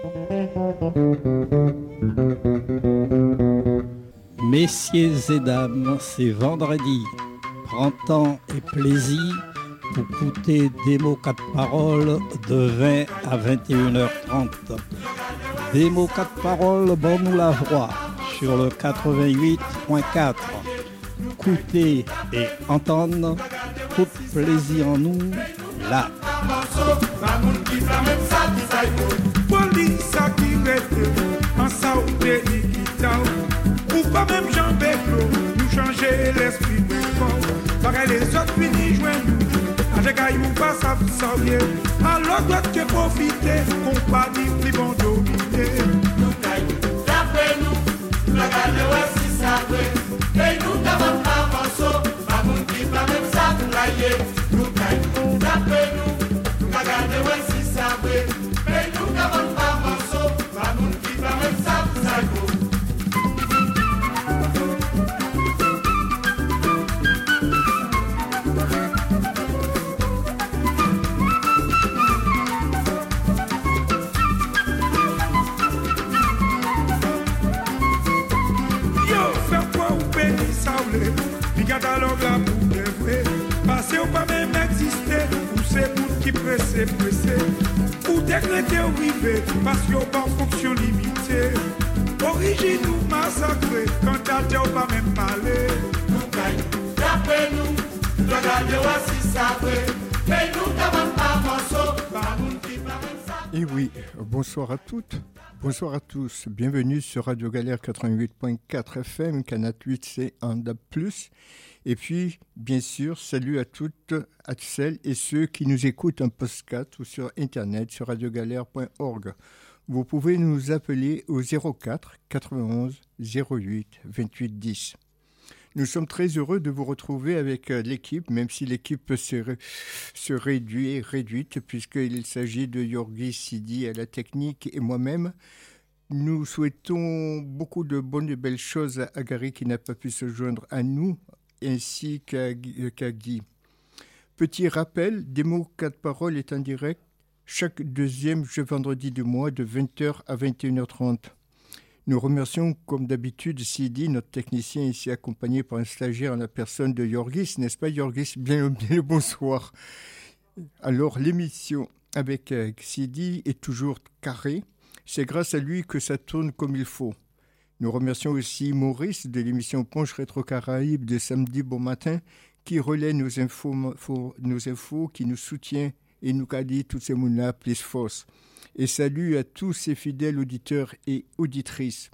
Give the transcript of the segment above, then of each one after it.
Messieurs et dames, c'est vendredi. Prends temps et plaisir pour écouter Démo 4 paroles de 20 à 21h30. Démo 4 paroles, bon nous la voix sur le 88.4. Écoutez et entendre, tout plaisir en nous, là. Police qui reste en saoudé ou pas même Jean Béclo, nous changer l'esprit du corps. Pareil les autres finis joindre nous, avec Aïe ou pas ça sauver. Alors d'autres que profiter, compagnie plus bon dominer. Nous caillons, d'après nous, nous regardons si ça veut. Et nous n'avons pas morceau, pas mon qui pas même ça pour l'ailler. Nous caillons, d'après nous, nous regardons si ça veut. Et nous n'avons pas morceau, pas mon qui pas même ça pour l'ailler. Catalogue là pour de vrai. Passé ou pas même exister, ou c'est pour qui pressé. Ou décréter ou river, parce qu'on pas en fonction limitée. Origine ou massacré, quand t'as ou pas même parler. Nous caillons, d'après nous, regardez si ça veut. Mais nous n'avons pas morceau, pas mon qui pas même ça. Et oui, bonsoir à toutes. Bonsoir à tous, bienvenue sur Radio Galère 88.4 FM, Canal 8C en DAB+. Et puis, bien sûr, salut à toutes, à celles et ceux qui nous écoutent en podcast ou sur Internet sur radiogalère.org. Vous pouvez nous appeler au 04 91 08 28 10. Nous sommes très heureux de vous retrouver avec l'équipe, même si l'équipe se réduite, puisqu'il s'agit de Yorgi Sidi à la technique et moi-même. Nous souhaitons beaucoup de bonnes et belles choses à Gary qui n'a pas pu se joindre à nous, ainsi qu'à Guy. Petit rappel, Démo 4 paroles est en direct chaque deuxième vendredi du mois de 20h à 21h30. Nous remercions, comme d'habitude, Sidi, notre technicien, ici accompagné par un stagiaire en la personne de Yorgis, n'est-ce pas Yorgis? Bien le bonsoir. Alors, l'émission avec Sidi est toujours carrée. C'est grâce à lui que ça tourne comme il faut. Nous remercions aussi Maurice de l'émission Ponche Rétro-Caraïbe de samedi bon matin, qui relaie nos infos, qui nous soutient et nous dit toutes ces mounas plus fausses. Et salut à tous ces fidèles auditeurs et auditrices.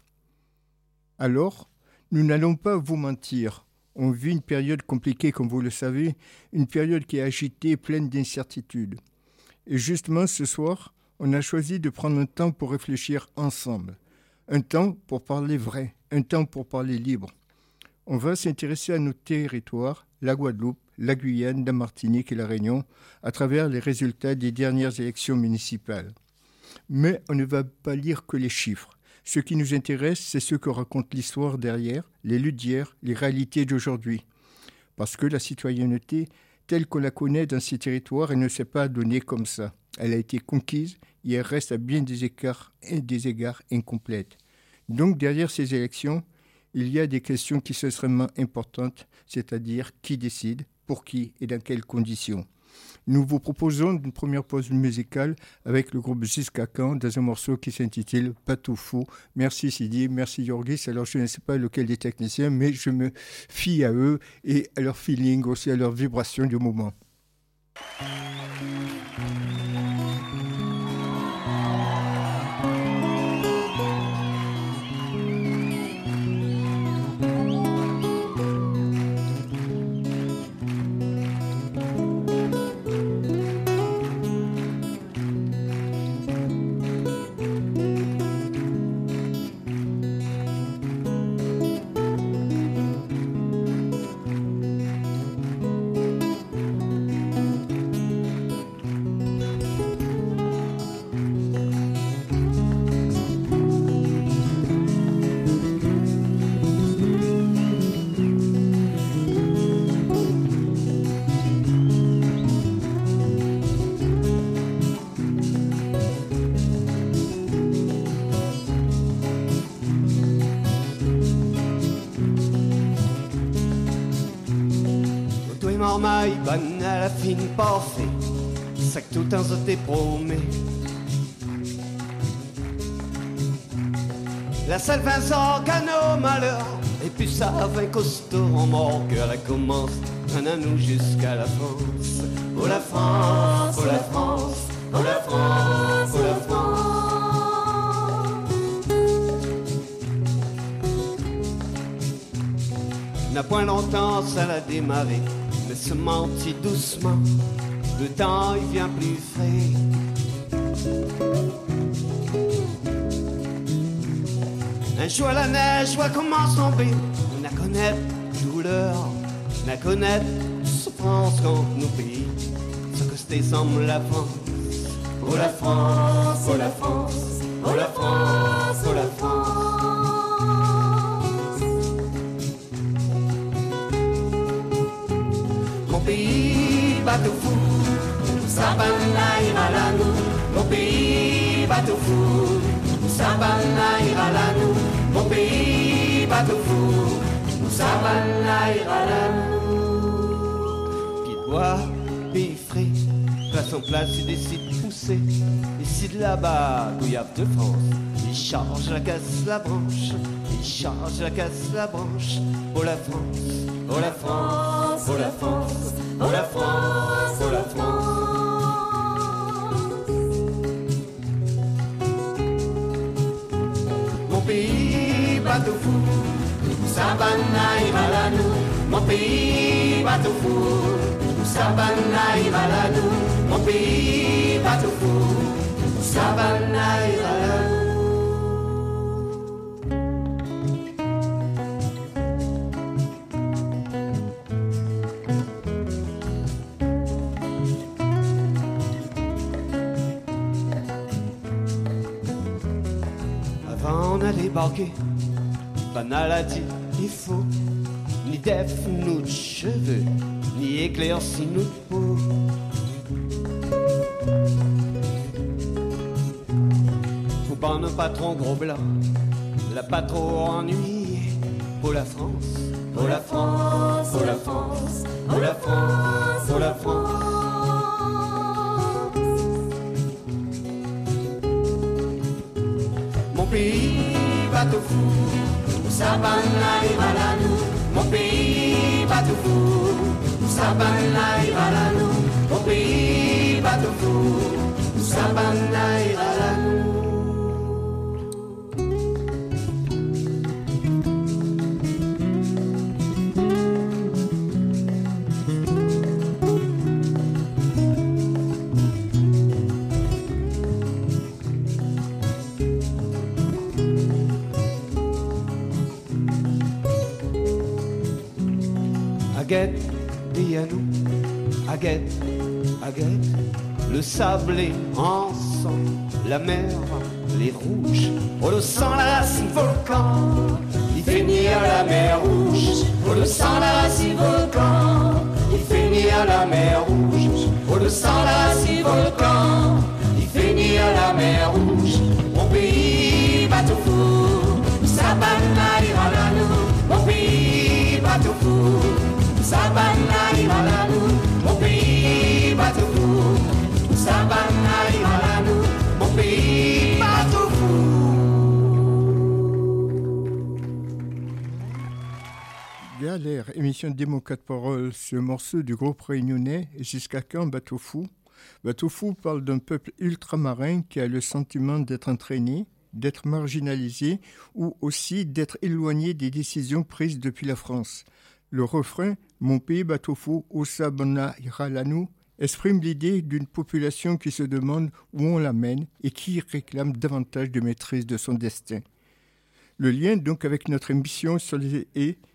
Alors, nous n'allons pas vous mentir. On vit une période compliquée, comme vous le savez, une période qui est agitée, pleine d'incertitudes. Et justement, ce soir, on a choisi de prendre un temps pour réfléchir ensemble. Un temps pour parler vrai, un temps pour parler libre. On va s'intéresser à nos territoires, la Guadeloupe, la Guyane, la Martinique et la Réunion, à travers les résultats des dernières élections municipales. Mais on ne va pas lire que les chiffres. Ce qui nous intéresse, c'est ce que raconte l'histoire derrière, les luttes d'hier, les réalités d'aujourd'hui. Parce que la citoyenneté, telle qu'on la connaît dans ces territoires, elle ne s'est pas donnée comme ça. Elle a été conquise et elle reste à bien des égards incomplète. Donc derrière ces élections, il y a des questions qui sont extrêmement importantes, c'est-à-dire qui décide, pour qui et dans quelles conditions. Nous vous proposons une première pause musicale avec le groupe Jusqu'à quand dans un morceau qui s'intitule Pas tout fou. Merci Sidi, merci Yorgis. Alors je ne sais pas lequel des techniciens, mais je me fie à eux et à leur feeling, aussi à leur vibration du moment. mai ban à la fin pas fait, ça que tout un te promet. La seule Vincent Cano malheur, et puis ça va costaud en mort que la commence, un à nous jusqu'à la France. Oh la France, oh la France, oh la France, oh la France. N'a point longtemps ça l'a démarré, mais se mentit doucement, le temps il vient plus frais. Un jour la neige voit comment tomber, on a connaître douleur, on a connaître souffrance contre nos pays, ce que c'était semble la France. Oh la France, oh la France, oh la France, oh la France. Mon pays bateau fou, Sabana ira la nous, mon pays bateau fou. Sabana ira la nous, mon pays bateau fou. Sabana ira la nous. Pied bois, pays frais, place en place, il décide de pousser. Ici de là-bas, Gouillave de France. Il charge la casse, la branche. Il charge la casse, la branche. Oh la France, oh la France, oh la France, oh la France, oh la France. Mon pays bateau fou, Sabana ira la nous. Mon pays bateau fou, Sabana ira la nous. Mon pays bateau fou, Sabana ira la nous. Avant d'aller barquer, pas maladie, il faut ni def, nous de cheveux, ni éclairci, nous de peau. Faut pas un patron gros blanc, la pas trop ennuyée. Pour la France, pour la France, pour la France, pour la France, pour la France. Mon pays bateau fou, Sabana ira la nous. Mon pays bateau fou, Sabana ira la nous. Mon pays bateau fou, Sabana ira la nous. Aguette, dis à nous, Aguette, Aguette, le sablé ensemble, la mer, les rouges, oh le sang, la racine, volcan, il finit à la mer rouge, oh le sang, la racine, volcan, il finit à la mer rouge, oh le sang, la racine, volcan, il finit à la mer rouge, mon pays bateau fou, Sabana ira la nous, mon pays bateau fou. Sabana ira la nous, mon pays bateau fou. Sabana ira la nous, mon pays bateau fou. Galère, émission de Démo 4 paroles, ce morceau du groupe réunionnais, Jusqu'à quand Bateau Fou. Bateau Fou parle d'un peuple ultramarin qui a le sentiment d'être entraîné, d'être marginalisé ou aussi d'être éloigné des décisions prises depuis la France. Le refrain « Mon pays bateau fou, au Sabana ira la nous » exprime l'idée d'une population qui se demande où on l'amène et qui réclame davantage de maîtrise de son destin. Le lien donc avec notre émission sur les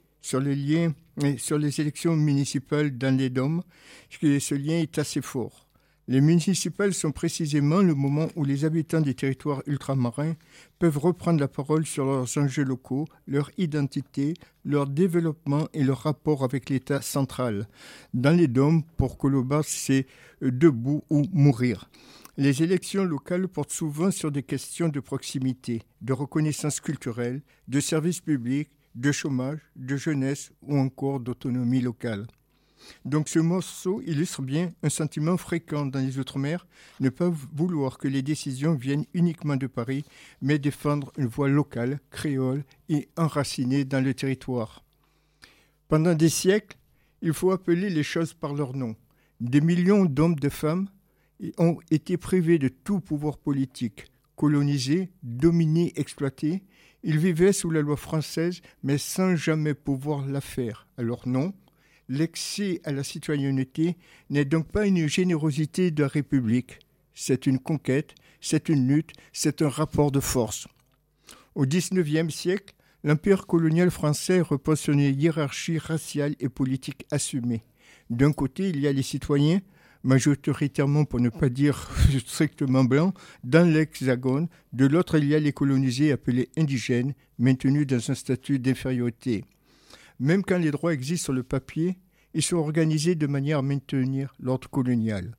élections municipales dans les DOM, ce lien est assez fort. Les municipales sont précisément le moment où les habitants des territoires ultramarins peuvent reprendre la parole sur leurs enjeux locaux, leur identité, leur développement et leur rapport avec l'État central. Dans les DOM, pour Colobas, c'est debout ou mourir. Les élections locales portent souvent sur des questions de proximité, de reconnaissance culturelle, de services publics, de chômage, de jeunesse ou encore d'autonomie locale. Donc ce morceau illustre bien un sentiment fréquent dans les Outre-mer, ne pas vouloir que les décisions viennent uniquement de Paris, mais défendre une voix locale, créole et enracinée dans le territoire. Pendant des siècles, il faut appeler les choses par leur nom. Des millions d'hommes et de femmes ont été privés de tout pouvoir politique, colonisés, dominés, exploités. Ils vivaient sous la loi française, mais sans jamais pouvoir la faire. Alors non, l'excès à la citoyenneté n'est donc pas une générosité de la République. C'est une conquête, c'est une lutte, c'est un rapport de force. Au XIXe siècle, l'empire colonial français repose sur une hiérarchie raciale et politique assumée. D'un côté, il y a les citoyens, majoritairement pour ne pas dire strictement blancs, dans l'Hexagone. De l'autre, il y a les colonisés appelés indigènes, maintenus dans un statut d'infériorité. Même quand les droits existent sur le papier, ils sont organisés de manière à maintenir l'ordre colonial.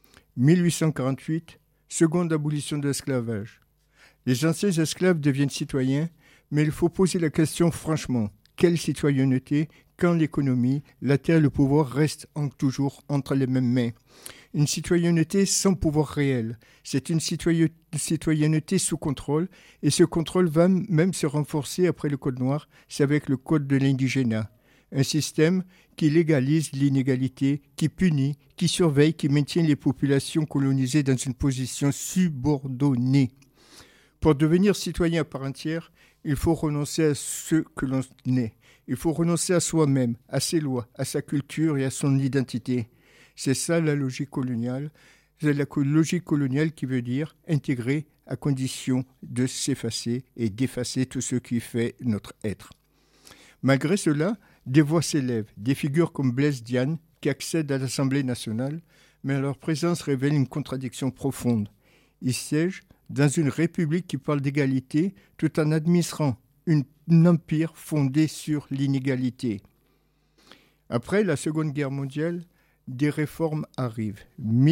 1848, seconde abolition de l'esclavage. Les anciens esclaves deviennent citoyens, mais il faut poser la question franchement. Quelle citoyenneté quand l'économie, la terre et le pouvoir restent toujours entre les mêmes mains? Une citoyenneté sans pouvoir réel. C'est une citoyenneté sous contrôle, et ce contrôle va même se renforcer après le Code noir, c'est avec le Code de l'indigénat. Un système qui légalise l'inégalité, qui punit, qui surveille, qui maintient les populations colonisées dans une position subordonnée. Pour devenir citoyen à part entière, il faut renoncer à ce que l'on est. Il faut renoncer à soi-même, à ses lois, à sa culture et à son identité. C'est ça la logique coloniale. C'est la logique coloniale qui veut dire intégrer à condition de s'effacer et d'effacer tout ce qui fait notre être. Malgré cela, des voix s'élèvent, des figures comme Blaise Diagne qui accèdent à l'Assemblée nationale, mais leur présence révèle une contradiction profonde. Ils siègent dans une république qui parle d'égalité tout en administrant un empire fondé sur l'inégalité. Après la Seconde Guerre mondiale, des réformes arrivent.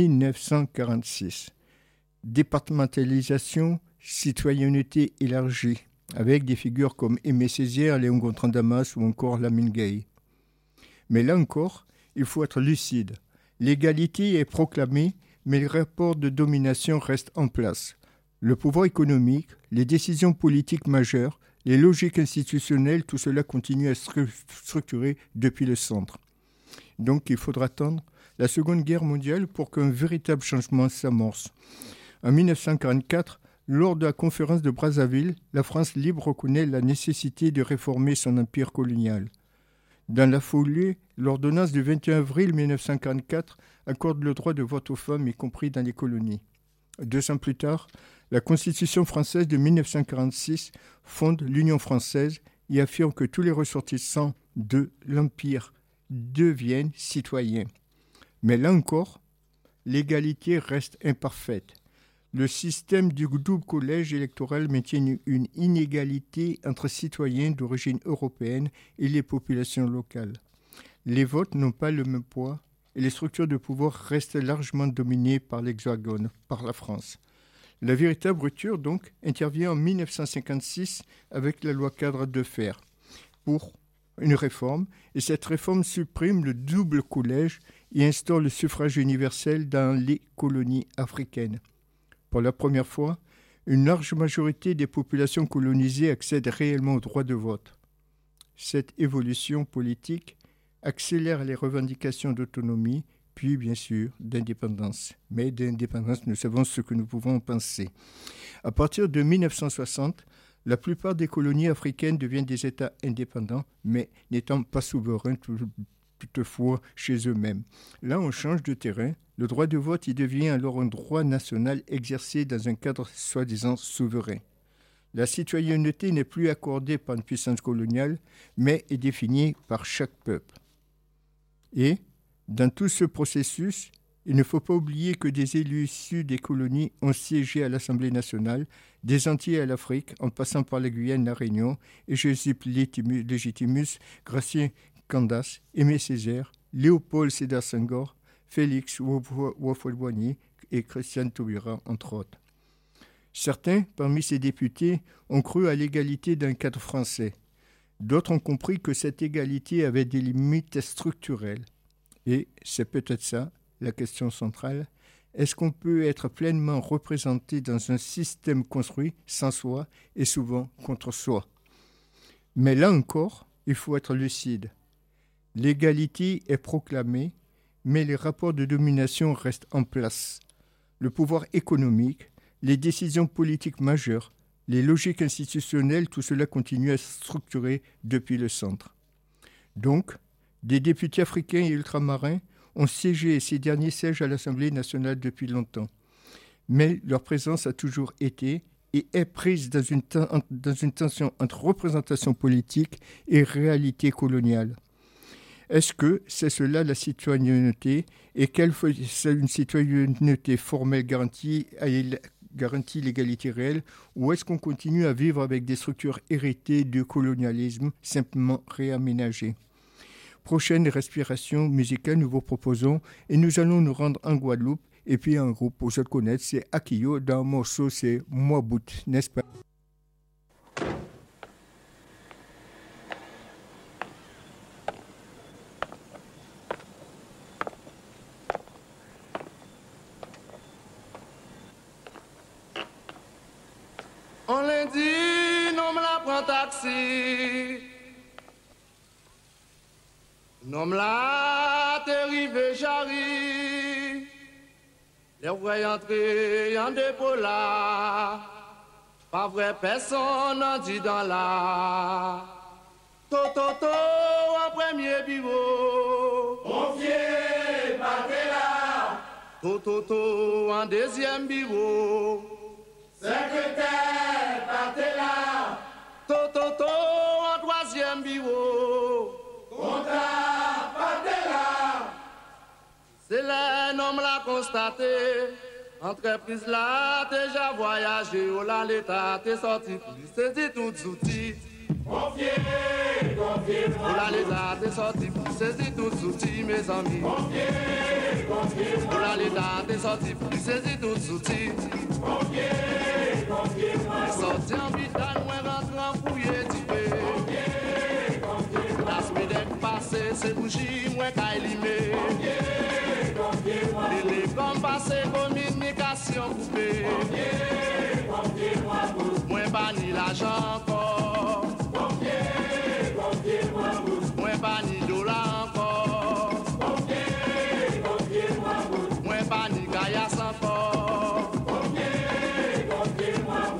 1946. Départementalisation, citoyenneté élargie, avec des figures comme Aimé Césaire, Léon Gontran Damas ou encore Lamine Gueye. Mais là encore, il faut être lucide. L'égalité est proclamée, mais les rapports de domination restent en place. Le pouvoir économique, les décisions politiques majeures, les logiques institutionnelles, tout cela continue à se structurer depuis le centre. Donc il faudra attendre la Seconde Guerre mondiale pour qu'un véritable changement s'amorce. En 1944, lors de la conférence de Brazzaville, la France libre reconnaît la nécessité de réformer son empire colonial. Dans la foulée, l'ordonnance du 21 avril 1944 accorde le droit de vote aux femmes, y compris dans les colonies. 2 ans plus tard, la Constitution française de 1946 fonde l'Union française et affirme que tous les ressortissants de l'Empire deviennent citoyens. Mais là encore, l'égalité reste imparfaite. Le système du double collège électoral maintient une inégalité entre citoyens d'origine européenne et les populations locales. Les votes n'ont pas le même poids et les structures de pouvoir restent largement dominées par l'Hexagone, par la France. La véritable rupture, donc, intervient en 1956 avec la loi cadre de fer pour une réforme, et cette réforme supprime le double collège et instaure le suffrage universel dans les colonies africaines. Pour la première fois, une large majorité des populations colonisées accèdent réellement au droit de vote. Cette évolution politique accélère les revendications d'autonomie, puis bien sûr d'indépendance. Mais d'indépendance, nous savons ce que nous pouvons en penser. À partir de 1960, la plupart des colonies africaines deviennent des États indépendants, mais n'étant pas souverains toutefois chez eux-mêmes. Là, on change de terrain. Le droit de vote y devient alors un droit national exercé dans un cadre soi-disant souverain. La citoyenneté n'est plus accordée par une puissance coloniale, mais est définie par chaque peuple. Et, dans tout ce processus, il ne faut pas oublier que des élus issus des colonies ont siégé à l'Assemblée nationale, des Antilles à l'Afrique, en passant par la Guyane, la Réunion, et Joseph Légitimus, Gratien Candace, Aimé Césaire, Léopold Sédar Senghor, Félix Houphouët-Boigny et Christiane Taubira, entre autres. Certains, parmi ces députés, ont cru à l'égalité d'un cadre français. D'autres ont compris que cette égalité avait des limites structurelles. Et c'est peut-être ça, la question centrale. Est-ce qu'on peut être pleinement représenté dans un système construit sans soi et souvent contre soi? Mais là encore, il faut être lucide. L'égalité est proclamée, mais les rapports de domination restent en place. Le pouvoir économique, les décisions politiques majeures, les logiques institutionnelles, tout cela continue à se structurer depuis le centre. Donc, des députés africains et ultramarins ont siégé et ces derniers siègent à l'Assemblée nationale depuis longtemps. Mais leur présence a toujours été et est prise dans une tension entre représentation politique et réalité coloniale. Est-ce que c'est cela la citoyenneté et c'est une citoyenneté formelle garantie l'égalité réelle ou est-ce qu'on continue à vivre avec des structures héritées du colonialisme simplement réaménagées? Prochaine respiration musicale, nous vous proposons et nous allons nous rendre en Guadeloupe et puis un groupe pour se connaître, c'est Akio, dans un morceau c'est Moi Bout, n'est-ce pas? On lundi, non me la prend taxi. Non me la t'arrive j'arrive. Les vrais entrer en dépôt là. Pas vrai personne n'en dit dans la. Toto en premier bureau. Confié, partez là. Toto en deuxième bureau. Secrétaire, partez là. Toto en troisième bureau. Comptable, partez là. C'est là, l'homme l'a constaté. Entreprise là, déjà voyagé. Oh là, l'État, t'es sorti plus. C'est dit tout outils. Confiez, confiez. Oh là, l'État, t'es sorti plus. C'est dit tout outils, mes amis. Confiez, confiez. Oh là, l'État, t'es sorti plus. C'est dit tout outils. Confiez, confiez. Sorti en vital, moi rentre en fouillé, typé. Confiez, confiez. La semaine passée, c'est bougie, moi qu'à éliminer. Confiez, confiez. Les comme passé, communication coupée. Confiez, confiez. Moi banni l'argent encore. Confiez, confiez. Moi banni dollar encore. Confiez, confiez. Moi banni gaillasse encore. Confiez, confiez.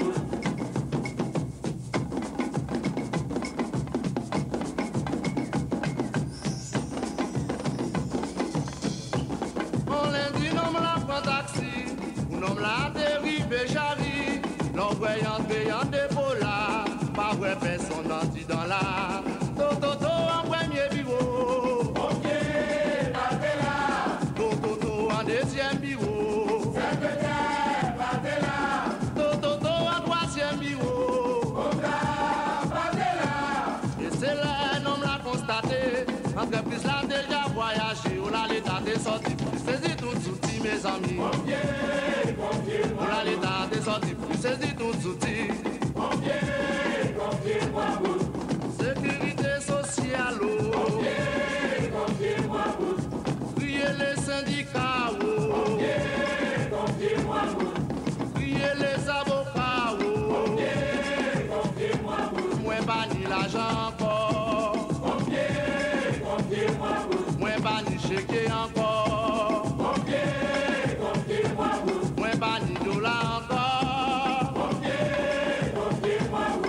On lundi, non me la prend taxi. Non me la dérive j'arrive. L'envoyant payant dépôt là. Pas vrai personne n'en dit dans la. Toto en premier bureau. Confiez, partez là. Toto en deuxième bureau. Secrétaire, partez là. Toto en troisième bureau. Comptable, partez là. Et c'est là, l'homme l'a constaté. Entreprise là déjà voyagé. Oh là, l'État t'es sorti plus. Saisis tout outils, mes amis. Confiez, confiez. Oh là, l'État t'es sorti plus. Saisis tout outils. Confiez, confiez. Sécurité sociale. Confiez, confiez. Priez les syndicats. Confiez, confiez. Priez les avocats. Confiez, confiez. Moi banni l'argent encore. Confiez, confiez. Moi banni chèque encore. Confiez, confiez. Moi banni dollar encore. Confiez, confiez.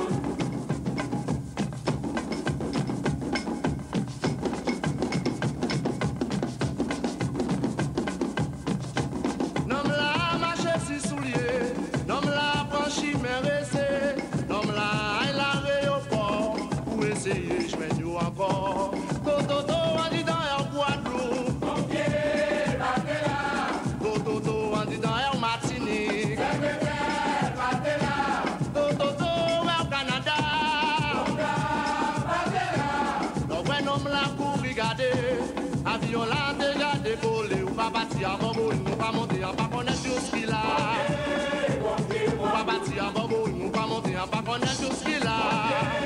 Non me la marche si soulier. Non me la franchi mais resté. Non me la aille l'aéroport. Pour essayer je mène encore. Toto en dit dans Air Guadeloupe. Confiez, partez là. Toto en dit dans Air Martinique. Secrétaire, partez là. Toto Air Canada. Comptable, partez là. Donc ouais non me la pour regarder. Avion là déjà décollé. Ou pas partir avant vous. Ou pas monter en pas connaître tout ce qu'il a. Ou pas partir avant vous. Ou pas monter en pas connaître tout ce qu'il a.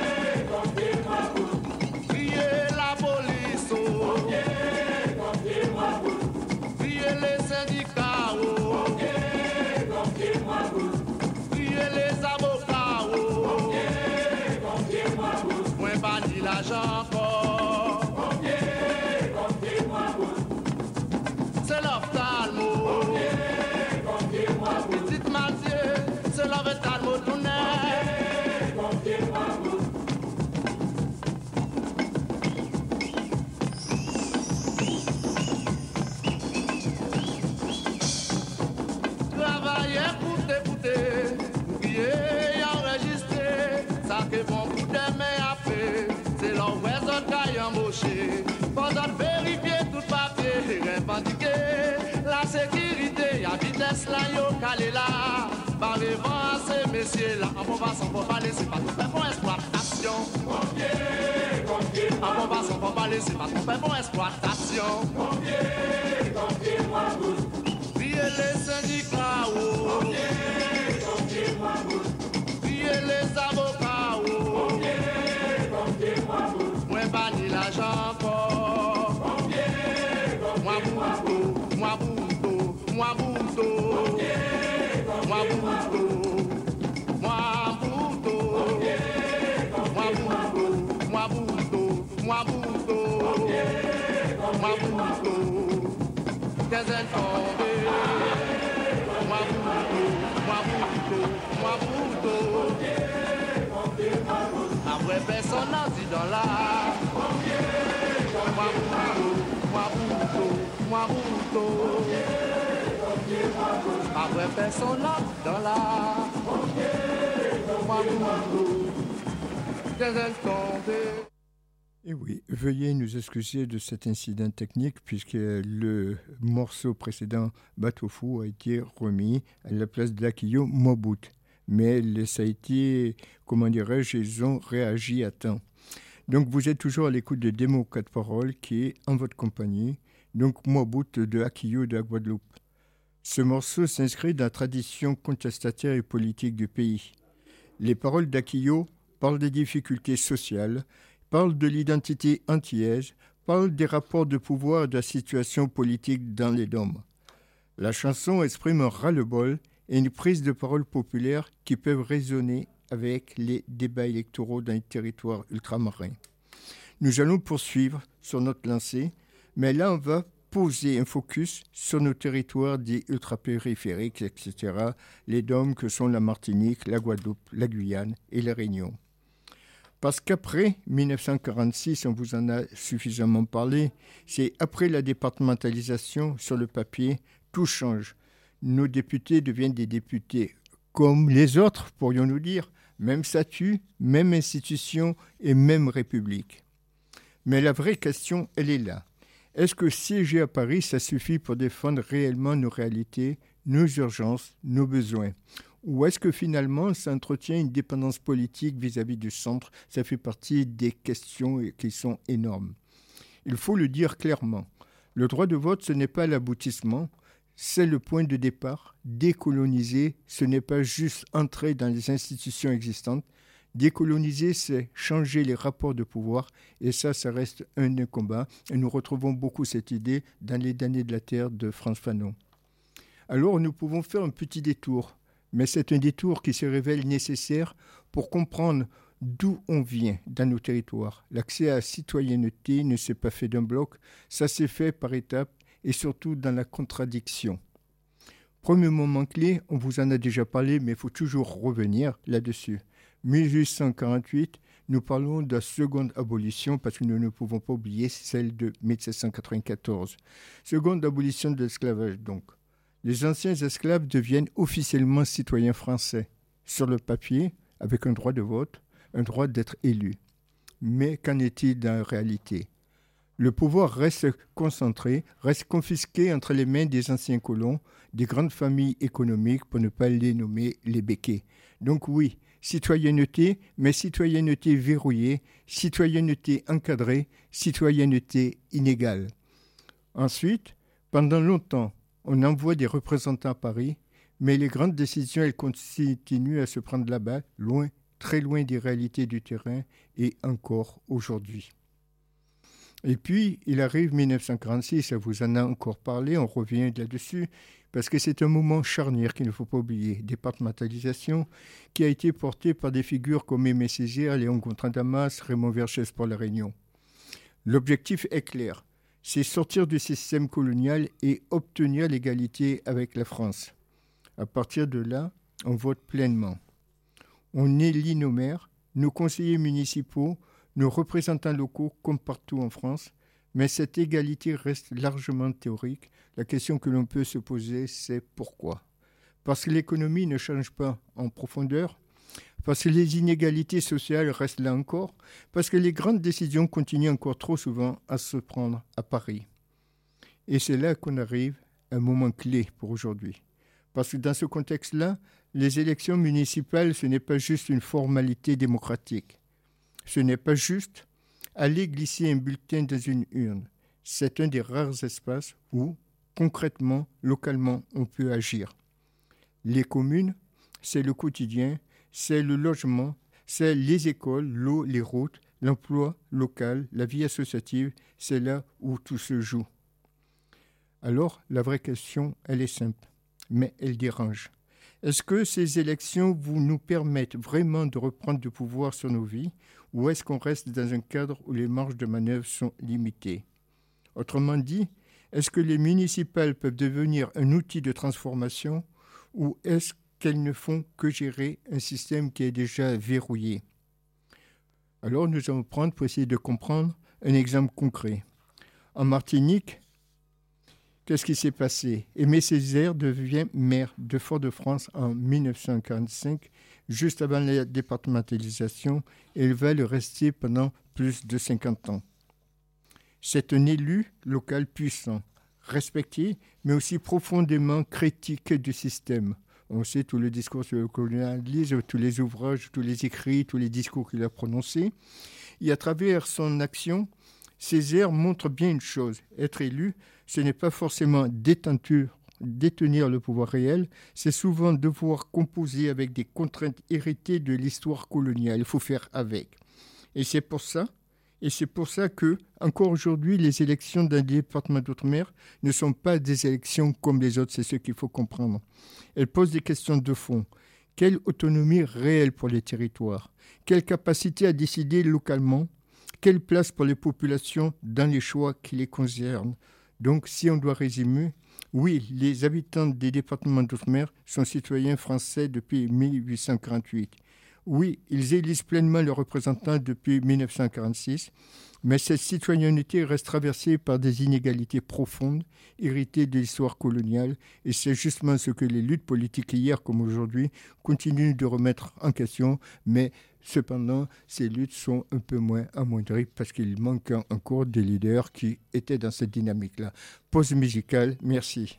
Crier la police. l'argent encore. C'est l'ophtalmo. Petite Mathieu, c'est l'ophtalmo tout net. Travailler pour crier et enregistrer. Ça que bon pour demain après. C'est l'envers de caille embauché. Pendant vérifier tout papier, revendiquer la sécurité. Y'a vitesse là, yo calé là. Par les vents, ces messieurs là. En bon passant, pour pas laisser pas tout fait pour exploitation. En bon passant, pour pas laisser pas tout fait pour exploitation. Priez les syndicats, oh. Priez les avocats, oh. Moi banni l'argent encore. Moi bouto, moi bouto, moi bouto. Moi bouto, moi bouto. Moi bouto, moi bouto, moi bouto. Moi bouto. Qu'est-ce qu'elle tombe? Moi bouto, moi bouto. Après personne n'a dit dans la. Moi bouto, moi bouto. Après personne n'a dit dans la. Moi bouto. Qu'est-ce qu'elle tombe? Et oui, veuillez nous excuser de cet incident technique puisque le morceau précédent, Batofu, a été remis à la place d'Akio Mobutu. Mais ça a été, comment dirais-je, ils ont réagi à temps. Donc vous êtes toujours à l'écoute de Démo 4 Paroles qui est en votre compagnie, donc Mobutu de Akio de la Guadeloupe. Ce morceau s'inscrit dans la tradition contestataire et politique du pays. Les paroles d'Akio parlent des difficultés sociales, parle de l'identité antillaise, parle des rapports de pouvoir et de la situation politique dans les DOM. La chanson exprime un ras-le-bol et une prise de parole populaire qui peuvent résonner avec les débats électoraux dans les territoires ultramarins. Nous allons poursuivre sur notre lancée, mais là on va poser un focus sur nos territoires dits ultrapériphériques, etc., les DOM que sont la Martinique, la Guadeloupe, la Guyane et la Réunion. Parce qu'après 1946, on vous en a suffisamment parlé, c'est après la départementalisation sur le papier, tout change. Nos députés deviennent des députés comme les autres, pourrions-nous dire, même statut, même institution et même république. Mais la vraie question, elle est là. Est-ce que siéger à Paris, ça suffit pour défendre réellement nos réalités, nos urgences, nos besoins ? Ou est-ce que finalement, ça entretient une dépendance politique vis-à-vis du centre ? Ça fait partie des questions qui sont énormes. Il faut le dire clairement. Le droit de vote, ce n'est pas l'aboutissement, c'est le point de départ. Décoloniser, ce n'est pas juste entrer dans les institutions existantes. Décoloniser, c'est changer les rapports de pouvoir. Et ça reste un combat. Et nous retrouvons beaucoup cette idée dans Les damnés de la terre de Frantz Fanon. Alors, nous pouvons faire un petit détour. Mais c'est un détour qui se révèle nécessaire pour comprendre d'où on vient dans nos territoires. L'accès à la citoyenneté ne s'est pas fait d'un bloc, ça s'est fait par étapes et surtout dans la contradiction. Premier moment clé, on vous en a déjà parlé, mais il faut toujours revenir là-dessus. 1848, nous parlons de la seconde abolition parce que nous ne pouvons pas oublier celle de 1794. Seconde abolition de l'esclavage donc. Les anciens esclaves deviennent officiellement citoyens français, sur le papier, avec un droit de vote, un droit d'être élus. Mais qu'en est-il dans la réalité ? Le pouvoir reste concentré, reste confisqué entre les mains des anciens colons, des grandes familles économiques, pour ne pas les nommer les béquets. Donc oui, citoyenneté, mais citoyenneté verrouillée, citoyenneté encadrée, citoyenneté inégale. Ensuite, pendant longtemps, on envoie des représentants à Paris, mais les grandes décisions, elles continuent à se prendre là-bas, loin, très loin des réalités du terrain, et encore aujourd'hui. Et puis, il arrive 1946, ça vous en a encore parlé, on revient là-dessus, parce que c'est un moment charnière qu'il ne faut pas oublier. Départementalisation qui a été portée par des figures comme Aimé Césaire, Léon Gontran-Damas, Raymond Verchès pour La Réunion. L'objectif est clair, c'est sortir du système colonial et obtenir l'égalité avec la France. À partir de là, on vote pleinement. On élit nos maires, nos conseillers municipaux, nos représentants locaux comme partout en France, mais cette égalité reste largement théorique. La question que l'on peut se poser, c'est pourquoi ? Parce que l'économie ne change pas en profondeur, parce que les inégalités sociales restent là encore, parce que les grandes décisions continuent encore trop souvent à se prendre à Paris. Et c'est là qu'on arrive à un moment clé pour aujourd'hui. Parce que dans ce contexte-là, les élections municipales, ce n'est pas juste une formalité démocratique. Ce n'est pas juste aller glisser un bulletin dans une urne. C'est un des rares espaces où, concrètement, localement, on peut agir. Les communes, c'est le quotidien, c'est le logement, c'est les écoles, l'eau, les routes, l'emploi local, la vie associative, c'est là où tout se joue. Alors, la vraie question, elle est simple, mais elle dérange. Est-ce que ces élections nous permettent vraiment de reprendre du pouvoir sur nos vies ou est-ce qu'on reste dans un cadre où les marges de manœuvre sont limitées ? Autrement dit, est-ce que les municipales peuvent devenir un outil de transformation ou est-ce qu'elles ne font que gérer un système qui est déjà verrouillé ? Alors nous allons prendre pour essayer de comprendre un exemple concret. En Martinique, qu'est-ce qui s'est passé ? Aimé Césaire devient maire de Fort-de-France en 1945, juste avant la départementalisation, et il va le rester pendant plus de 50 ans. C'est un élu local puissant, respecté, mais aussi profondément critique du système. On sait tout le discours sur le colonialisme, tous les ouvrages, tous les écrits, tous les discours qu'il a prononcés. Et à travers son action, Césaire montre bien une chose, être élu, ce n'est pas forcément détenir le pouvoir réel, c'est souvent devoir composer avec des contraintes héritées de l'histoire coloniale. Il faut faire avec. Et c'est pour ça que, encore aujourd'hui, les élections d'un département d'outre-mer ne sont pas des élections comme les autres, c'est ce qu'il faut comprendre. Elles posent des questions de fond. Quelle autonomie réelle pour les territoires ? Quelle capacité à décider localement ? Quelle place pour les populations dans les choix qui les concernent ? Donc, si on doit résumer, oui, les habitants des départements d'outre-mer sont citoyens français depuis 1848. Oui, ils élisent pleinement leurs représentants depuis 1946, mais cette citoyenneté reste traversée par des inégalités profondes, héritées de l'histoire coloniale, et c'est justement ce que les luttes politiques hier comme aujourd'hui continuent de remettre en question, mais cependant, ces luttes sont un peu moins amoindries parce qu'il manque encore des leaders qui étaient dans cette dynamique-là. Pause musicale, merci.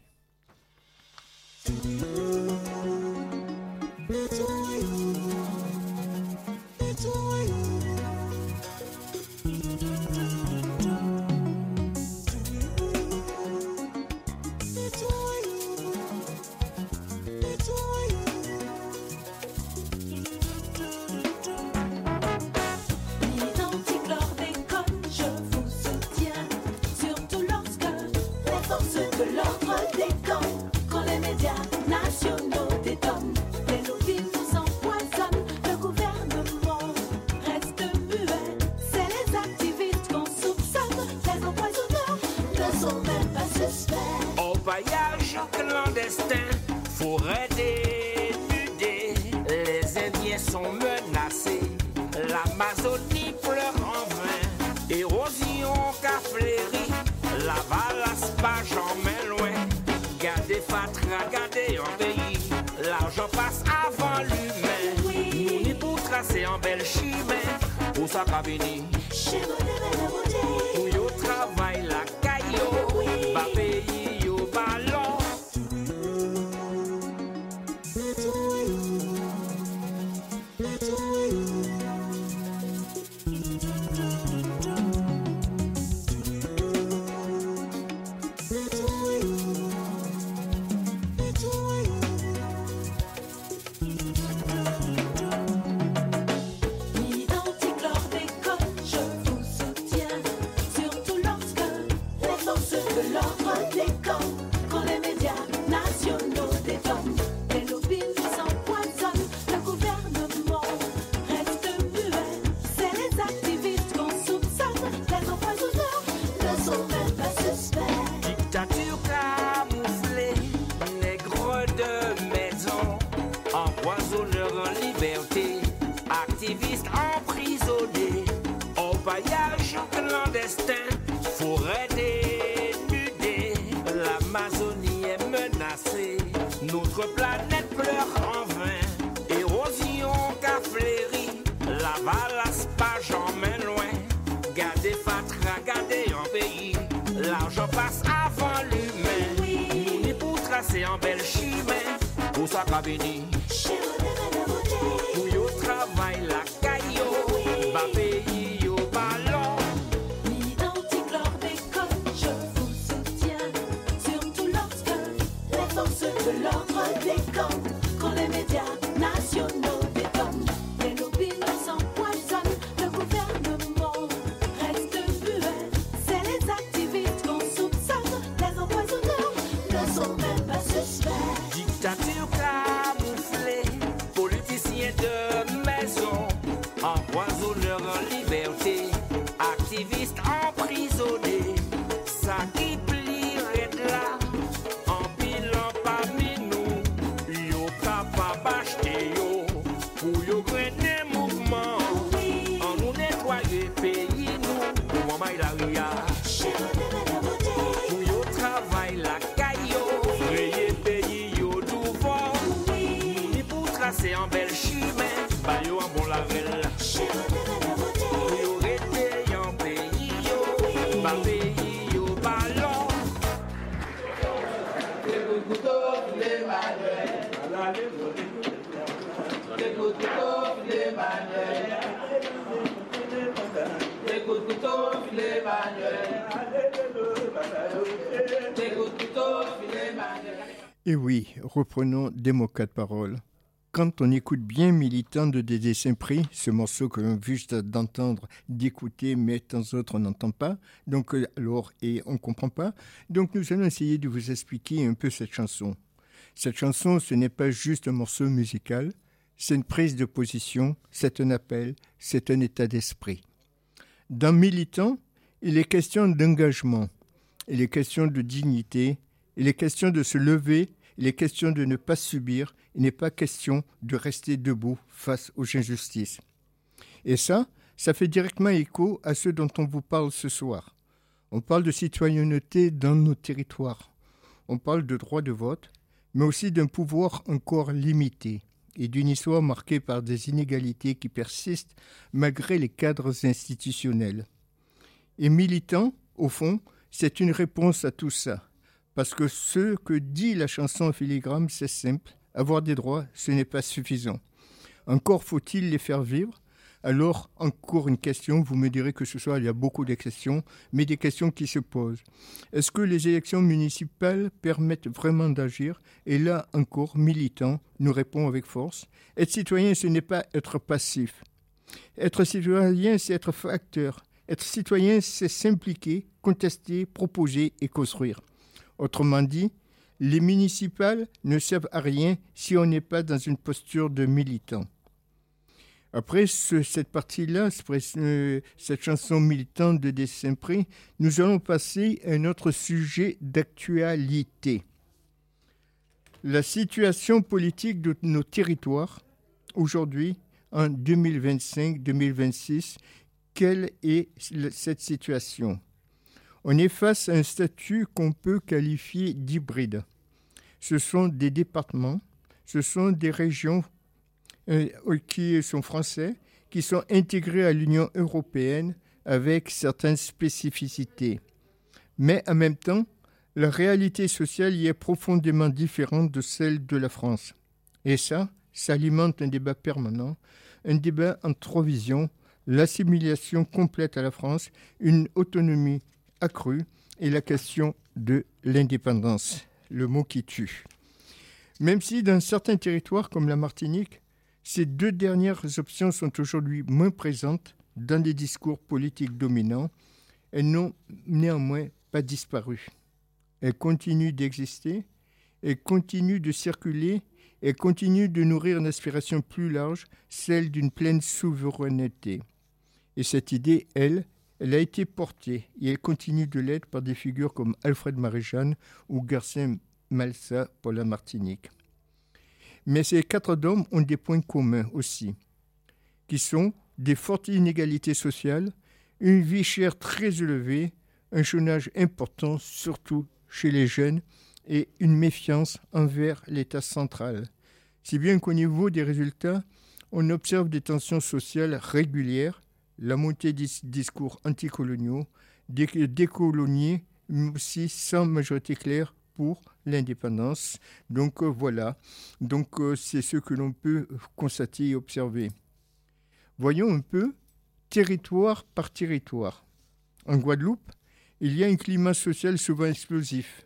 Identique lors d'école, je vous notre planète pleure en vain. Érosion qu'a fléri, la valasse pas jamais loin. Gardez fatra, gardez en pays, l'argent passe avant l'humain. Nous n'y pour tracer en belle chimée, pour ça qu'a béni. Pour yo travail la caillou, va pays yo ballon. L'identique lors des codes, je vous soutiens, surtout lorsque les forces de l'ordre déconnent, quand les médias nationaux détonnent, les lobbies nous empoisonnent, le gouvernement reste muet, c'est les activistes qu'on soupçonne, les empoisonneurs ne sont même pas suspects. Dictature camouflée, politiciens de maison, empoisonneurs en liberté, activistes emprisonnés, ça qui plierait de là, en pilant parmi nous, yo capable acheter yo, pour yo grainer mouvement, en nous nettoyer pays nous, pour maman la ria, pour yo travail la caillou, frayer pays yo devant, nous ni pour tracer en belle chimée, bah yo en bon lavel. Yo rete en pays yo, bah pays yo ballon. Et oui, reprenons des mots quatre paroles. Quand on écoute bien Militant de Dédé Saint-Prix, ce morceau que l'on vient juste d'entendre, d'écouter, mais de temps en temps on n'entend pas, donc alors, et on ne comprend pas. Donc nous allons essayer de vous expliquer un peu cette chanson. Cette chanson, ce n'est pas juste un morceau musical, c'est une prise de position, c'est un appel, c'est un état d'esprit. Dans Militant, il est question d'engagement, il est question de dignité, il est question de se lever, il est question de ne pas subir, il n'est pas question de rester debout face aux injustices. Et ça fait directement écho à ce dont on vous parle ce soir. On parle de citoyenneté dans nos territoires. On parle de droit de vote, mais aussi d'un pouvoir encore limité et d'une histoire marquée par des inégalités qui persistent malgré les cadres institutionnels. Et Militant, au fond, c'est une réponse à tout ça. Parce que ce que dit la chanson en filigrane, c'est simple. Avoir des droits, ce n'est pas suffisant. Encore faut-il les faire vivre. Alors, encore une question, vous me direz que ce soir, il y a beaucoup de questions, mais des questions qui se posent. Est-ce que les élections municipales permettent vraiment d'agir? Et là, encore, Militant nous répond avec force. Être citoyen, ce n'est pas être passif. Être citoyen, c'est être facteur. Être citoyen, c'est s'impliquer, contester, proposer et construire. Autrement dit, les municipales ne servent à rien si on n'est pas dans une posture de militant. Après cette partie-là, cette chanson militante de Dédé Saint-Prix, nous allons passer à un autre sujet d'actualité. La situation politique de nos territoires, aujourd'hui, en 2025-2026, quelle est cette situation ? On est face à un statut qu'on peut qualifier d'hybride. Ce sont des départements, ce sont des régions qui sont français, qui sont intégrés à l'Union européenne avec certaines spécificités. Mais en même temps, la réalité sociale y est profondément différente de celle de la France. Et ça alimente un débat permanent, un débat en trois visions, l'assimilation complète à la France, une autonomie accrue et la question de l'indépendance, le mot qui tue. Même si dans certains territoires comme la Martinique, ces deux dernières options sont aujourd'hui moins présentes dans les discours politiques dominants, elles n'ont néanmoins pas disparu. Elles continuent d'exister, elles continuent de circuler, elles continuent de nourrir une aspiration plus large, celle d'une pleine souveraineté. Et cette idée, elle a été portée et elle continue de l'être par des figures comme Alfred Marie-Jeanne ou Garcin Malsa pour la Martinique. Mais ces quatre hommes ont des points communs aussi, qui sont des fortes inégalités sociales, une vie chère très élevée, un chômage important, surtout chez les jeunes, et une méfiance envers l'État central. Si bien qu'au niveau des résultats, on observe des tensions sociales régulières, la montée des discours anticoloniaux, décoloniés, mais aussi sans majorité claire pour l'indépendance. Donc voilà, c'est ce que l'on peut constater et observer. Voyons un peu territoire par territoire. En Guadeloupe, il y a un climat social souvent explosif.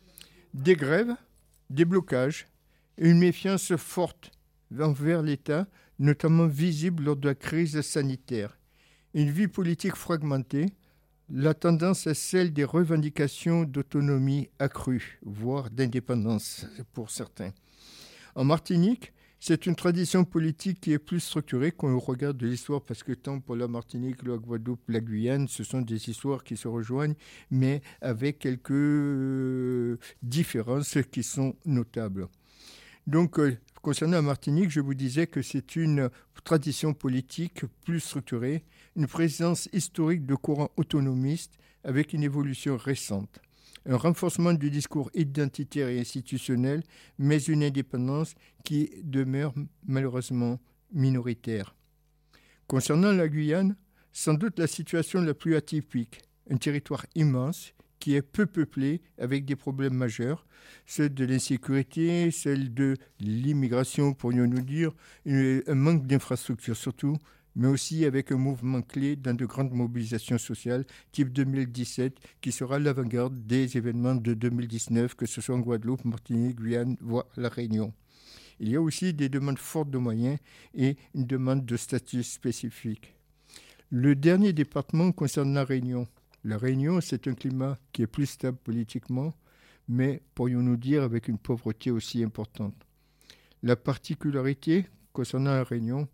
Des grèves, des blocages et une méfiance forte envers l'État, notamment visible lors de la crise sanitaire. Une vie politique fragmentée, la tendance est celle des revendications d'autonomie accrue, voire d'indépendance pour certains. En Martinique, c'est une tradition politique qui est plus structurée quand on regarde de l'histoire, parce que tant pour la Martinique, la Guadeloupe, la Guyane, ce sont des histoires qui se rejoignent, mais avec quelques différences qui sont notables. Donc, concernant la Martinique, je vous disais que c'est une tradition politique plus structurée, une présence historique de courants autonomistes avec une évolution récente, un renforcement du discours identitaire et institutionnel, mais une indépendance qui demeure malheureusement minoritaire. Concernant la Guyane, sans doute la situation la plus atypique, un territoire immense qui est peu peuplé avec des problèmes majeurs, celle de l'insécurité, celle de l'immigration, pourrions-nous dire, un manque d'infrastructures surtout, mais aussi avec un mouvement clé dans de grandes mobilisations sociales, type 2017, qui sera l'avant-garde des événements de 2019, que ce soit en Guadeloupe, Martinique, Guyane, voire La Réunion. Il y a aussi des demandes fortes de moyens et une demande de statut spécifique. Le dernier département concerne La Réunion. La Réunion, c'est un climat qui est plus stable politiquement, mais pourrions-nous dire avec une pauvreté aussi importante. La particularité concernant La Réunion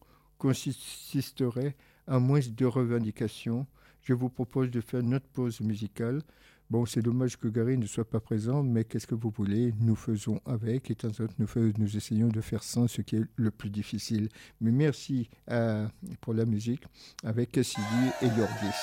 consisterait à moins de revendications. Je vous propose de faire notre pause musicale. Bon, c'est dommage que Gary ne soit pas présent, mais qu'est-ce que vous voulez? Nous faisons avec, et de temps en temps, nous essayons de faire sans, ce qui est le plus difficile. Mais merci pour la musique avec Cassidy et Yorgis.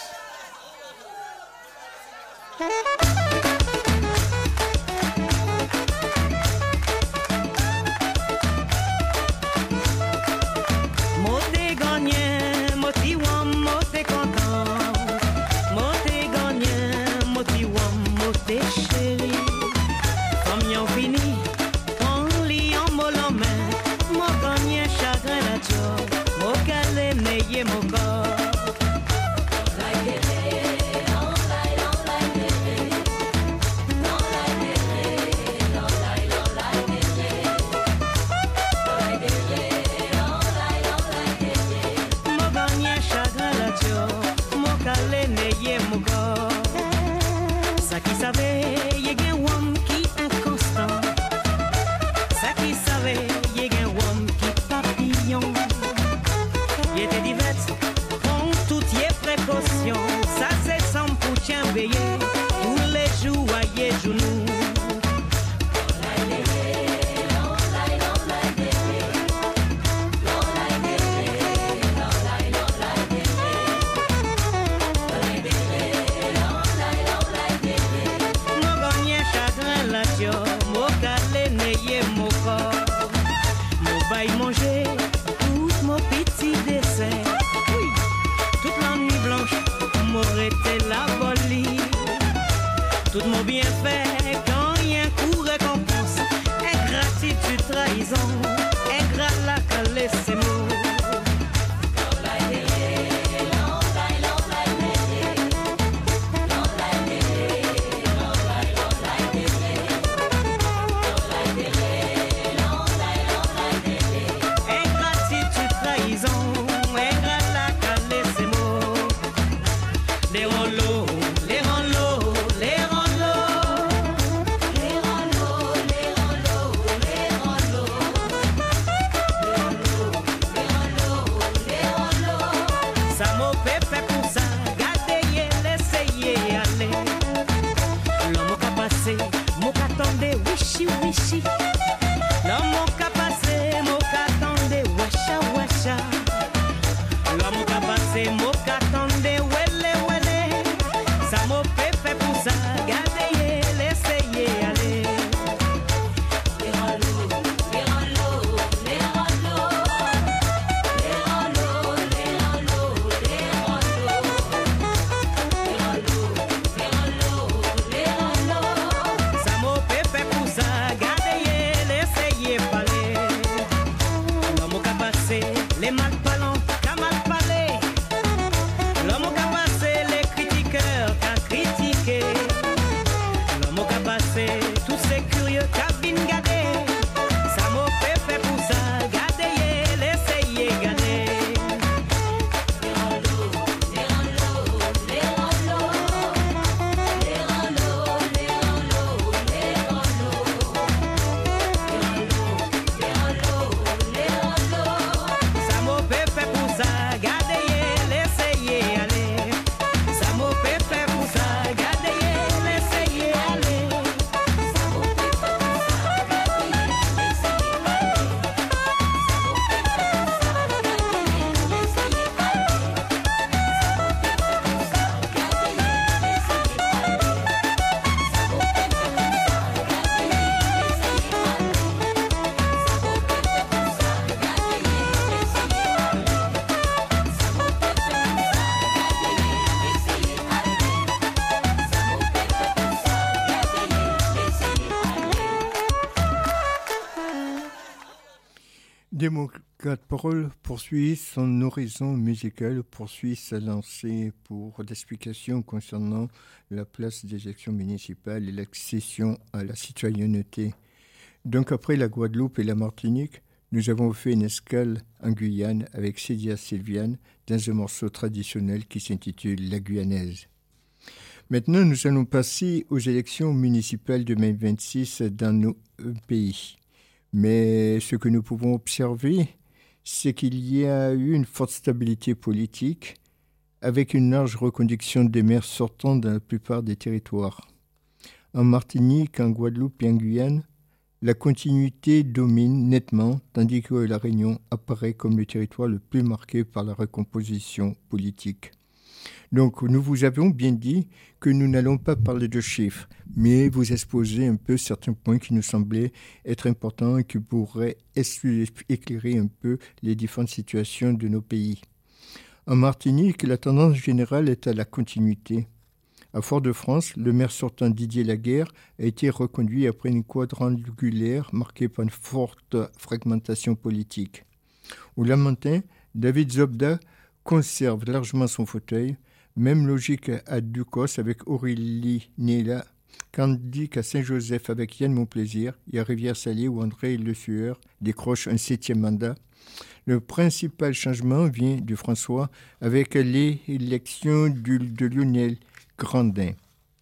Démocrate Parole poursuit son horizon musical, poursuit sa lancée pour l'explication concernant la place des élections municipales et l'accession à la citoyenneté. Donc après la Guadeloupe et la Martinique, nous avons fait une escale en Guyane avec Cédia Sylviane dans un morceau traditionnel qui s'intitule La Guyanaise. Maintenant, nous allons passer aux élections municipales de mai 26 dans nos pays. Mais ce que nous pouvons observer, c'est qu'il y a eu une forte stabilité politique avec une large reconduction des maires sortants dans la plupart des territoires. En Martinique, en Guadeloupe et en Guyane, la continuité domine nettement, tandis que la Réunion apparaît comme le territoire le plus marqué par la recomposition politique. Donc, nous vous avions bien dit que nous n'allons pas parler de chiffres, mais vous exposer un peu certains points qui nous semblaient être importants et qui pourraient éclairer un peu les différentes situations de nos pays. En Martinique, la tendance générale est à la continuité. À Fort-de-France, le maire sortant Didier Laguerre a été reconduit après une quadrangulaire marquée par une forte fragmentation politique. Au Lamentin, David Zobda conserve largement son fauteuil, même logique à Ducos avec Aurélie Néla, tandis qu'à Saint-Joseph avec Yann Monplaisir et à Rivière-Salée où André Le Sueur décroche un 7e mandat. Le principal changement vient du François avec l'élection de Lionel Grandin.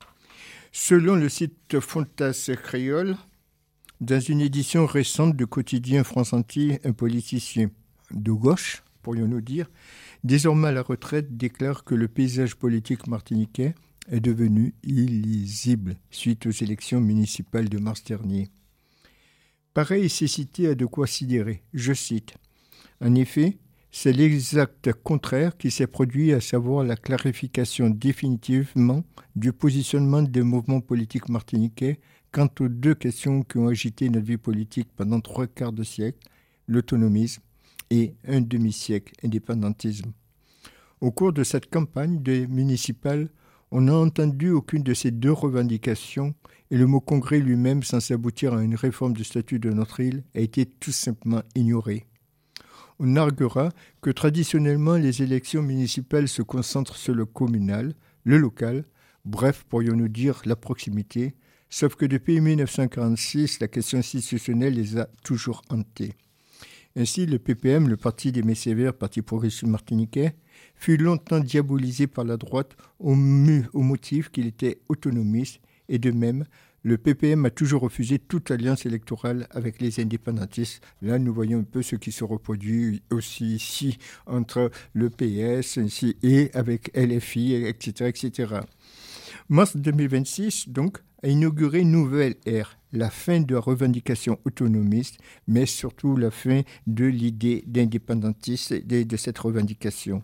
Selon le site Fontas Créole, dans une édition récente du quotidien France Antilles, un politicien de gauche, pourrions-nous dire, désormais à la retraite, déclare que le paysage politique martiniquais est devenu illisible suite aux élections municipales de mars dernier. Pareille cécité a de quoi sidérer. Je cite. En effet, c'est l'exact contraire qui s'est produit, à savoir la clarification définitivement du positionnement des mouvements politiques martiniquais quant aux deux questions qui ont agité notre vie politique pendant 3/4 de siècle, l'autonomisme et un demi-siècle indépendantisme. Au cours de cette campagne municipale, on n'a entendu aucune de ces deux revendications et le mot congrès lui-même, sans aboutir à une réforme du statut de notre île, a été tout simplement ignoré. On arguera que traditionnellement les élections municipales se concentrent sur le communal, le local, bref, pourrions-nous dire la proximité, sauf que depuis 1946, la question institutionnelle les a toujours hantés. Ainsi, le PPM, le Parti des Mésévères, Parti progressiste martiniquais, fut longtemps diabolisé par la droite au motif qu'il était autonomiste, et de même, le PPM a toujours refusé toute alliance électorale avec les indépendantistes. Là, nous voyons un peu ce qui se reproduit aussi ici entre le PS et avec LFI, etc., etc. Mars 2026, donc, a inauguré une nouvelle ère, la fin de la revendication autonomiste, mais surtout la fin de l'idée d'indépendantisme et de cette revendication.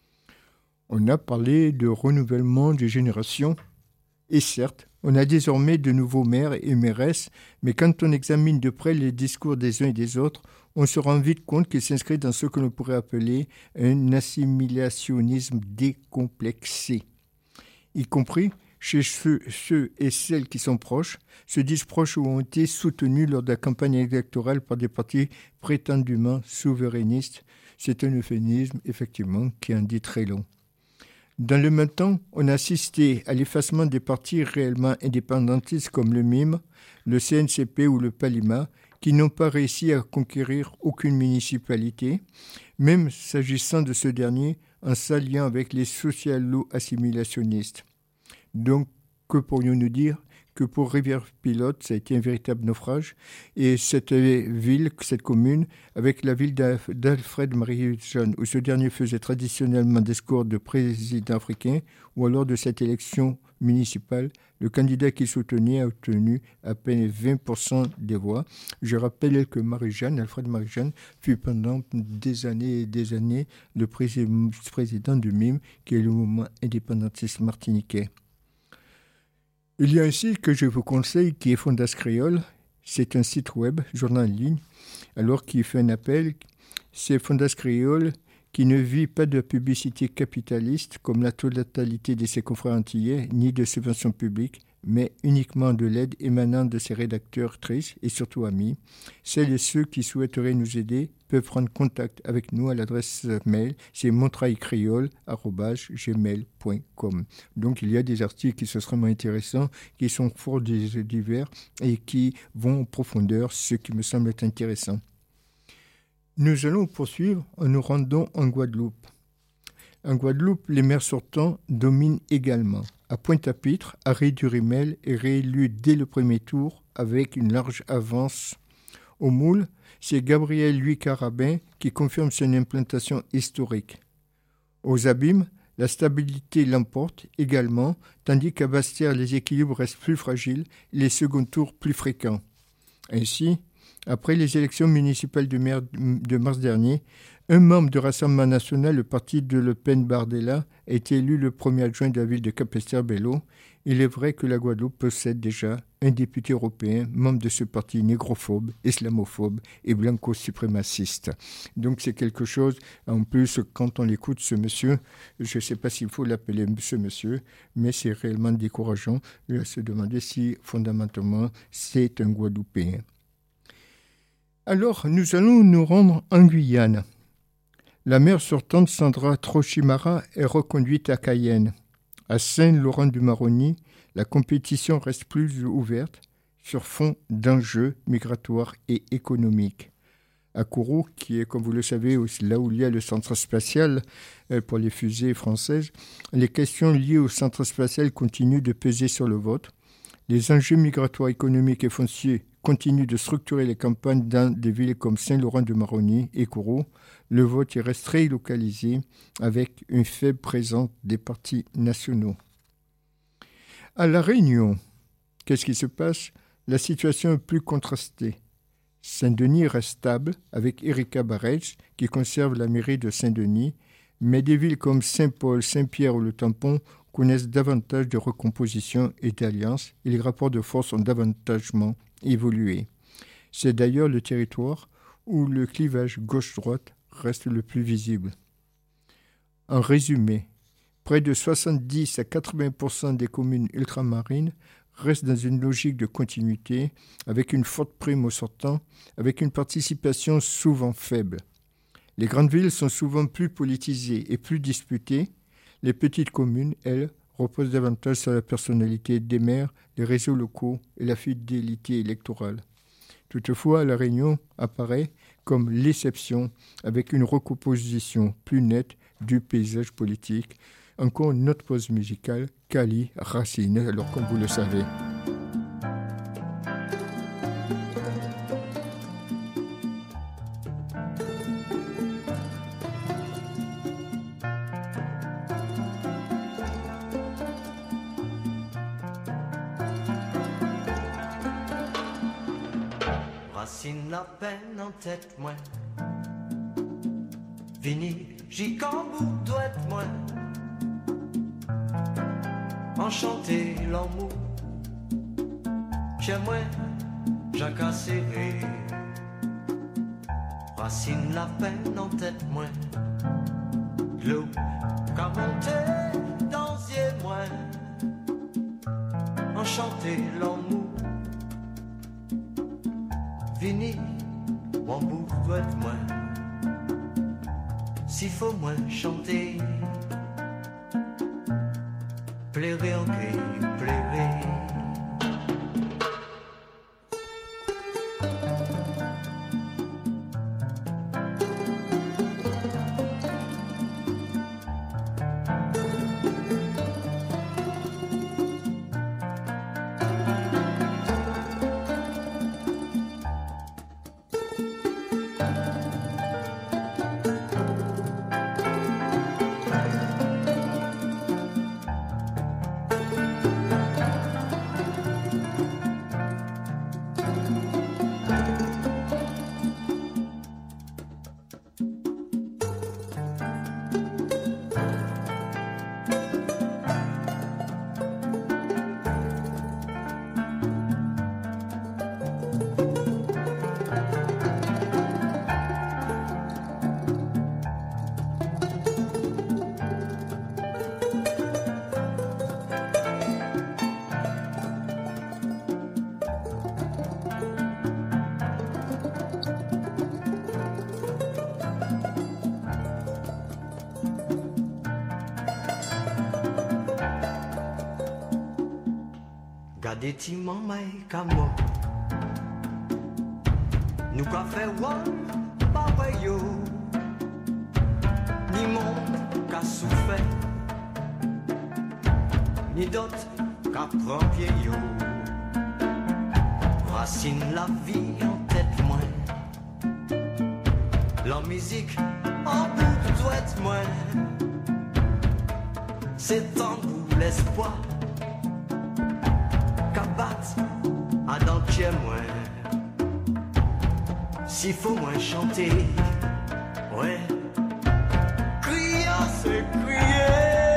On a parlé de renouvellement des générations, et certes, on a désormais de nouveaux maires et mairesses, mais quand on examine de près les discours des uns et des autres, on se rend vite compte qu'ils s'inscrivent dans ce que l'on pourrait appeler un assimilationnisme décomplexé, y compris chez ceux et celles qui sont proches, se disent proches ou ont été soutenus lors de la campagne électorale par des partis prétendument souverainistes. C'est un euphémisme, effectivement, qui en dit très long. Dans le même temps, on a assisté à l'effacement des partis réellement indépendantistes comme le MIM, le CNCP ou le PALIMA, qui n'ont pas réussi à conquérir aucune municipalité, même s'agissant de ce dernier en s'alliant avec les socialo-assimilationnistes. Donc, que pourrions-nous dire? Que pour Rivière-Pilote, ça a été un véritable naufrage. Et cette ville, cette commune, avec la ville d'Alfred Marie-Jeanne, où ce dernier faisait traditionnellement discours de président africain, ou alors de cette élection municipale, le candidat qui soutenait a obtenu à peine 20% des voix. Je rappelle que Alfred Marie-Jeanne, fut pendant des années et des années le président du MIM, qui est le mouvement indépendantiste martiniquais. Il y a un site que je vous conseille qui est Fondas Créole. C'est un site web, journal en ligne, alors qui fait un appel. C'est Fondas Créole qui ne vit pas de publicité capitaliste comme la totalité de ses confrères antillais, ni de subventions publiques, mais uniquement de l'aide émanant de ses rédacteurs, actrices et surtout amis. Celles et ceux qui souhaiteraient nous aider peuvent prendre contact avec nous à l'adresse mail, c'est montreuilcréole@gmail.com. Donc il y a des articles qui sont extrêmement intéressants, qui sont fort divers et qui vont en profondeur, ce qui me semble être intéressant. Nous allons poursuivre en nous rendant en Guadeloupe. En Guadeloupe, les maires sortants dominent également. À Pointe-à-Pitre, Harry Durimel est réélu dès le premier tour avec une large avance. Au Moule, c'est Gabriel Louis Carabin qui confirme son implantation historique. Aux Abîmes, la stabilité l'emporte également, tandis qu'à Basse-Terre, les équilibres restent plus fragiles et les seconds tours plus fréquents. Ainsi, après les élections municipales de mars dernier, un membre du Rassemblement national, le parti de Le Pen Bardella, a été élu le premier adjoint de la ville de Capesterre-Belle-Eau. Il est vrai que la Guadeloupe possède déjà un député européen, membre de ce parti négrophobe, islamophobe et blanco-suprémaciste. Donc c'est quelque chose, en plus, quand on écoute ce monsieur, je ne sais pas s'il faut l'appeler ce monsieur, mais c'est réellement décourageant de se demander si, fondamentalement, c'est un Guadeloupéen. Alors, nous allons nous rendre en Guyane. La maire sortante Sandra Trochimara est reconduite à Cayenne. À Saint-Laurent-du-Maroni, la compétition reste plus ouverte sur fond d'enjeux migratoires et économiques. À Kourou, qui est, comme vous le savez, là où il y a le centre spatial pour les fusées françaises, les questions liées au centre spatial continuent de peser sur le vote. Les enjeux migratoires économiques et fonciers continuent de structurer les campagnes dans des villes comme Saint-Laurent-du-Maroni et Kourou. Le vote y reste très localisé avec une faible présence des partis nationaux. À La Réunion, qu'est-ce qui se passe? La situation est plus contrastée. Saint-Denis reste stable avec Erika Barretz qui conserve la mairie de Saint-Denis, mais des villes comme Saint-Paul, Saint-Pierre ou le Tampon connaissent davantage de recomposition et d'alliances et les rapports de force ont davantage évolué. C'est d'ailleurs le territoire où le clivage gauche-droite reste le plus visible. En résumé, près de 70 à 80% des communes ultramarines restent dans une logique de continuité, avec une forte prime aux sortants, avec une participation souvent faible. Les grandes villes sont souvent plus politisées et plus disputées. Les petites communes, elles, reposent davantage sur la personnalité des maires, les réseaux locaux et la fidélité électorale. Toutefois, La Réunion apparaît comme l'exception, avec une recomposition plus nette du paysage politique. Encore une autre pause musicale, Cali Racine, alors comme vous le savez. Racine la peine en tête, moi. Vini, j'y cambour doit être moi. Enchanté l'amour. Chez moi, Jacques serré. Racine la peine en tête, moi. L'eau, qu'a monté dans yeux, moi. Enchanté l'amour. Vini, mon bout doit être moi. S'il faut moins chanter, plairer en cri, plairer. des timans maï camo. Nous qu'a fait one, pas ouais yo. Ni monde qu'a souffert, ni d'autres qu'a prend pied yo. Racine la vie en tête moins. La musique en bout douette moins. C'est en bout l'espoir qu'à battre à dentier moins. S'il faut moins chanter, ouais, crier c'est crier.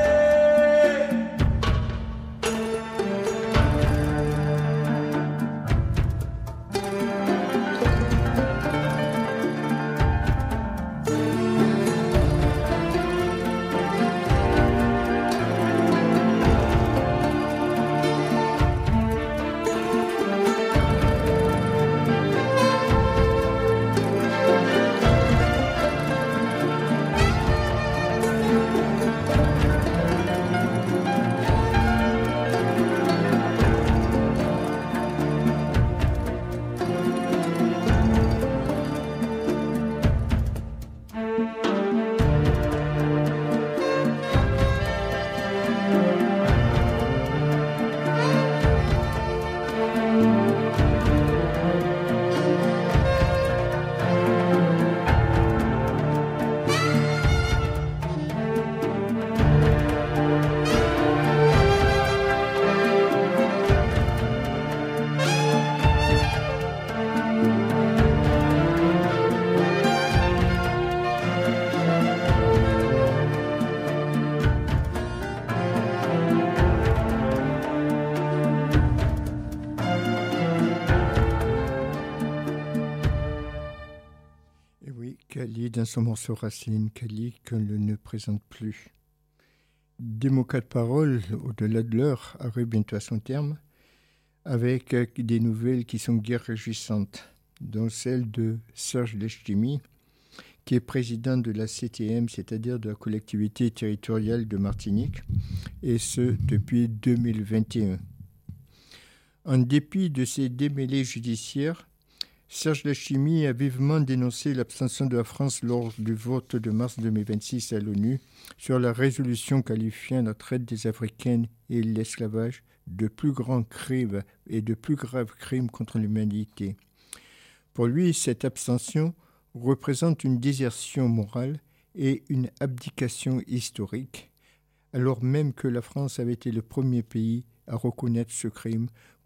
Dans son morceau Racine, Kali, qu'on ne présente plus. Démo 4 paroles, au-delà de l'heure, arrive bientôt à son terme, avec des nouvelles qui sont guère réjouissantes, dont celle de Serge Letchimy, qui est président de la CTM, c'est-à-dire de la collectivité territoriale de Martinique, et ce depuis 2021. En dépit de ces démêlés judiciaires, Serge Letchimy a vivement dénoncé l'abstention de la France lors du vote de mars 2026 à l'ONU sur la résolution qualifiant la traite des Africaines et l'esclavage de plus grands crimes et de plus graves crimes contre l'humanité. Pour lui, cette abstention représente une désertion morale et une abdication historique, alors même que la France avait été le premier pays à reconnaître ce crime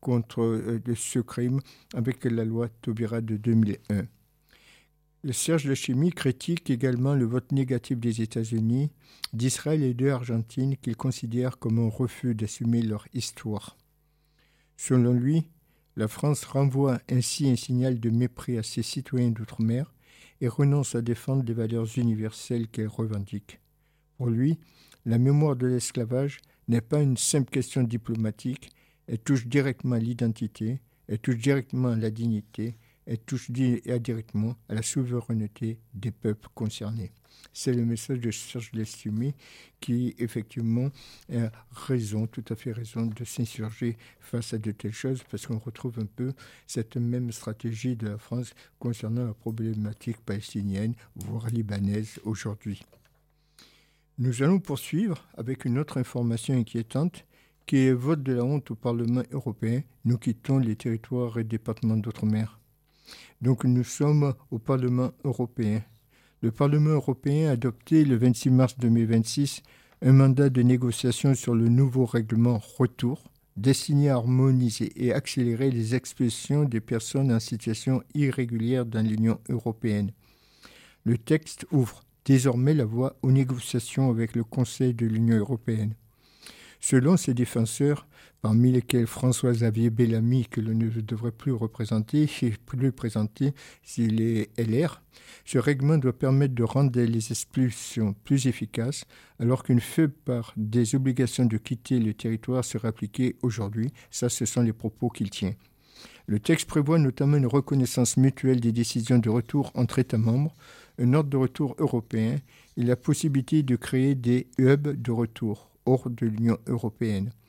avec la loi Taubira de 2001. Le Serge Letchimy critique également le vote négatif des États-Unis, d'Israël et de l'Argentine qu'il considère comme un refus d'assumer leur histoire. Selon lui, la France renvoie ainsi un signal de mépris à ses citoyens d'outre-mer et renonce à défendre les valeurs universelles qu'elle revendique. Pour lui, la mémoire de l'esclavage n'est pas une simple question diplomatique. Elle touche directement à l'identité, elle touche directement à la dignité, elle touche directement à la souveraineté des peuples concernés. C'est le message de Serge Letchimy qui, effectivement, a raison, tout à fait raison, de s'insurger face à de telles choses, parce qu'on retrouve un peu cette même stratégie de la France concernant la problématique palestinienne, voire libanaise aujourd'hui. Nous allons poursuivre avec une autre information inquiétante, qui est vote de la honte au Parlement européen. Nous quittons les territoires et départements d'outre-mer. Donc nous sommes au Parlement européen. Le Parlement européen a adopté le 26 mars 2026 un mandat de négociation sur le nouveau règlement retour, destiné à harmoniser et accélérer les expulsions des personnes en situation irrégulière dans l'Union européenne. Le texte ouvre désormais la voie aux négociations avec le Conseil de l'Union européenne. Selon ses défenseurs, parmi lesquels François-Xavier Bellamy, que l'on ne devrait plus représenter, plus présenter s'il est LR, ce règlement doit permettre de rendre les expulsions plus efficaces, alors qu'une faible part des obligations de quitter le territoire serait appliquée aujourd'hui. Ça, ce sont les propos qu'il tient. Le texte prévoit notamment une reconnaissance mutuelle des décisions de retour entre États membres, un ordre de retour européen et la possibilité de créer des hubs de retour hors de l'Union européenne.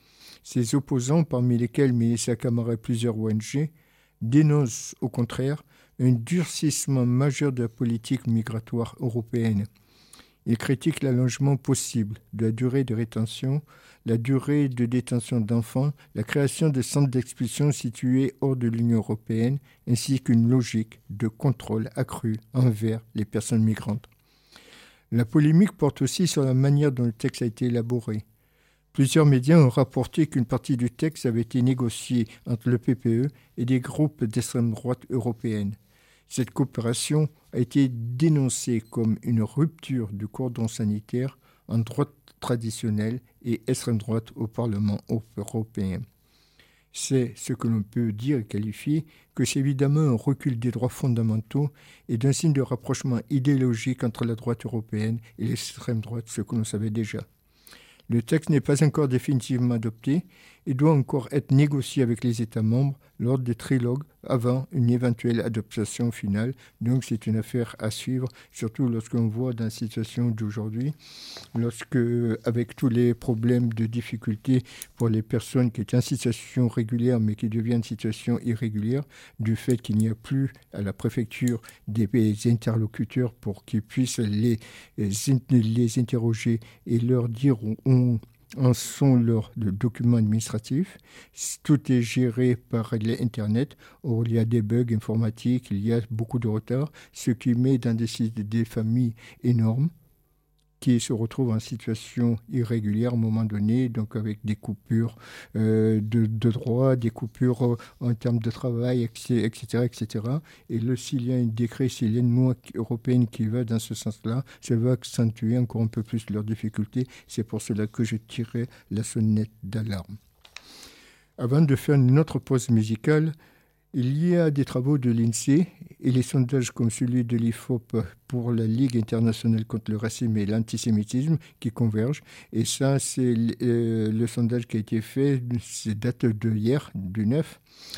Ses opposants, parmi lesquels Mélissa Camara et plusieurs ONG, dénoncent au contraire un durcissement majeur de la politique migratoire européenne. Ils critiquent l'allongement possible de la durée de rétention, la durée de détention d'enfants, la création de centres d'expulsion situés hors de l'Union européenne, ainsi qu'une logique de contrôle accru envers les personnes migrantes. La polémique porte aussi sur la manière dont le texte a été élaboré. Plusieurs médias ont rapporté qu'une partie du texte avait été négociée entre le PPE et des groupes d'extrême droite européenne. Cette coopération a été dénoncée comme une rupture du cordon sanitaire en droite traditionnelle et extrême droite au Parlement européen. C'est ce que l'on peut dire et qualifier que c'est évidemment un recul des droits fondamentaux et d'un signe de rapprochement idéologique entre la droite européenne et l'extrême droite, ce que l'on savait déjà. Le texte n'est pas encore définitivement adopté et doit encore être négocié avec les États membres lors des trilogues avant une éventuelle adoption finale. Donc c'est une affaire à suivre, surtout lorsqu'on voit dans la situation d'aujourd'hui, avec tous les problèmes de difficulté pour les personnes qui étaient en situation régulière mais qui deviennent en situation irrégulière, du fait qu'il n'y a plus à la préfecture des interlocuteurs pour qu'ils puissent les interroger et leur dire où en sont leurs documents administratifs. Tout est géré par l'Internet. Or, il y a des bugs informatiques, il y a beaucoup de retard, ce qui met dans des familles énormes qui se retrouvent en situation irrégulière à un moment donné, donc avec des coupures de droits, des coupures en termes de travail, etc. Et s'il y a un décret, s'il y a une loi européenne qui va dans ce sens-là, ça va accentuer encore un peu plus leurs difficultés. C'est pour cela que je tirais la sonnette d'alarme. Avant de faire une autre pause musicale, il y a des travaux de l'INSEE et les sondages comme celui de l'IFOP pour la Ligue internationale contre le racisme et l'antisémitisme qui convergent. Et ça, c'est le sondage qui a été fait, c'est date de hier, du 9.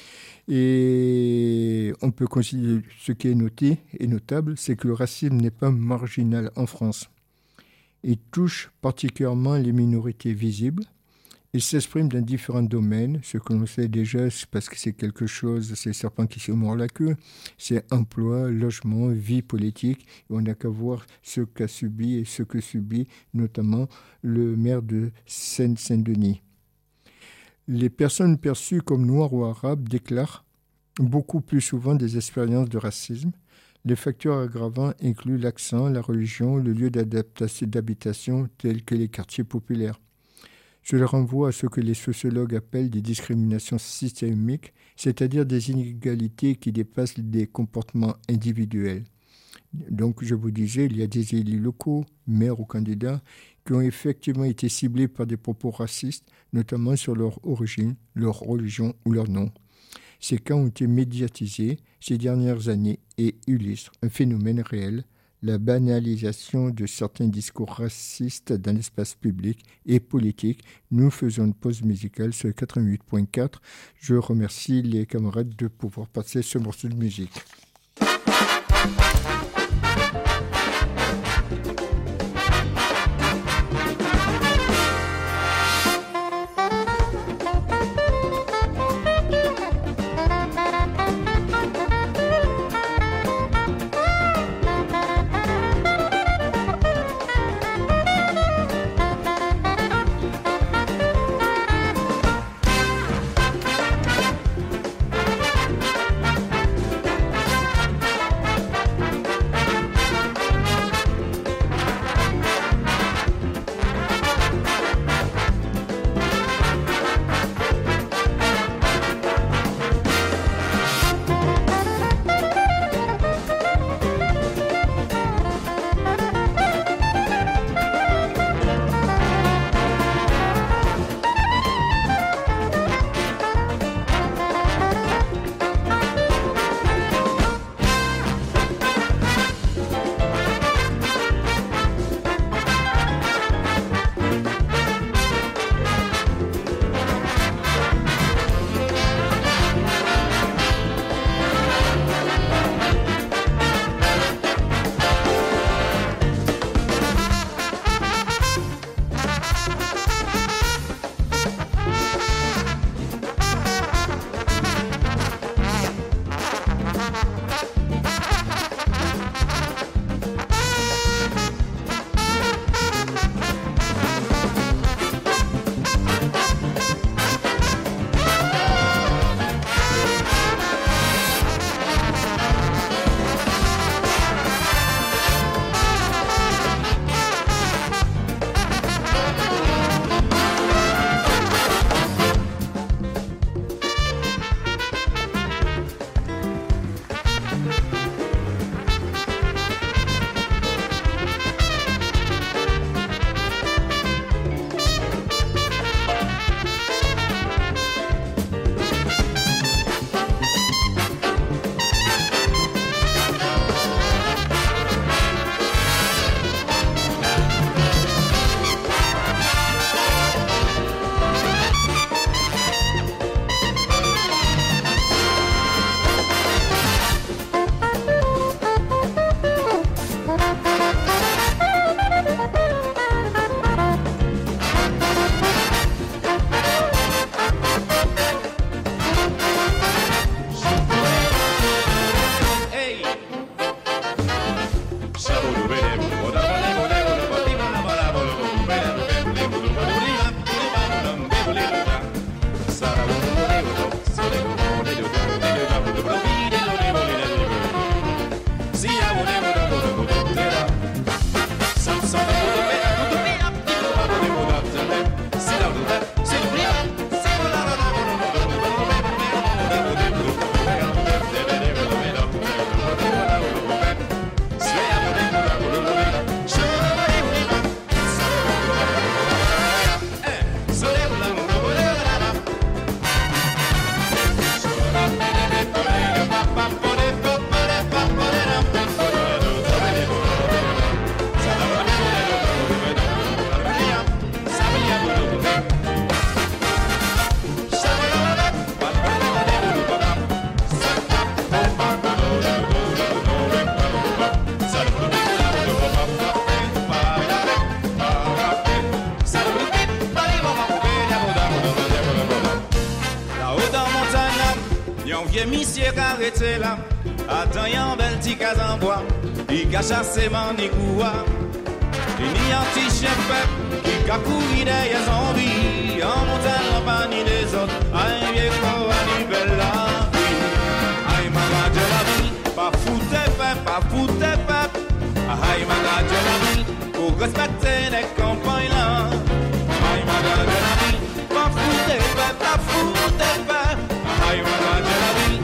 Et on peut considérer, ce qui est noté et notable, c'est que le racisme n'est pas marginal en France. Il touche particulièrement les minorités visibles. Il s'exprime dans différents domaines. Ce que l'on sait déjà, c'est parce que c'est quelque chose, c'est le serpent qui se mord la queue. C'est emploi, logement, vie politique. Et on n'a qu'à voir ce qu'a subi et ce que subit notamment le maire de Seine-Saint-Denis. Les personnes perçues comme noires ou arabes déclarent beaucoup plus souvent des expériences de racisme. Les facteurs aggravants incluent l'accent, la religion, le lieu d'habitation tels que les quartiers populaires. Cela renvoie à ce que les sociologues appellent des discriminations systémiques, c'est-à-dire des inégalités qui dépassent des comportements individuels. Donc, je vous disais, il y a des élus locaux, maires ou candidats, qui ont effectivement été ciblés par des propos racistes, notamment sur leur origine, leur religion ou leur nom. Ces cas ont été médiatisés ces dernières années et illustrent un phénomène réel, la banalisation de certains discours racistes dans l'espace public et politique. Nous faisons une pause musicale sur 88.4. Je remercie les camarades de pouvoir passer ce morceau de musique. Monsieur carré là, attends yon bel petit cas en bois, il cache ses manicoua, il y a un petit chien pep qui a couru derrière zombie, en montagne en panier des autres, aïe vieux quoi, aïe belle la vie, aïe ma de la vie, pas fouté pep, aïe ma de la vie, pour respecter les campagnes là, aïe ma de la vie, pas fouté pep, aïe ma de la vie.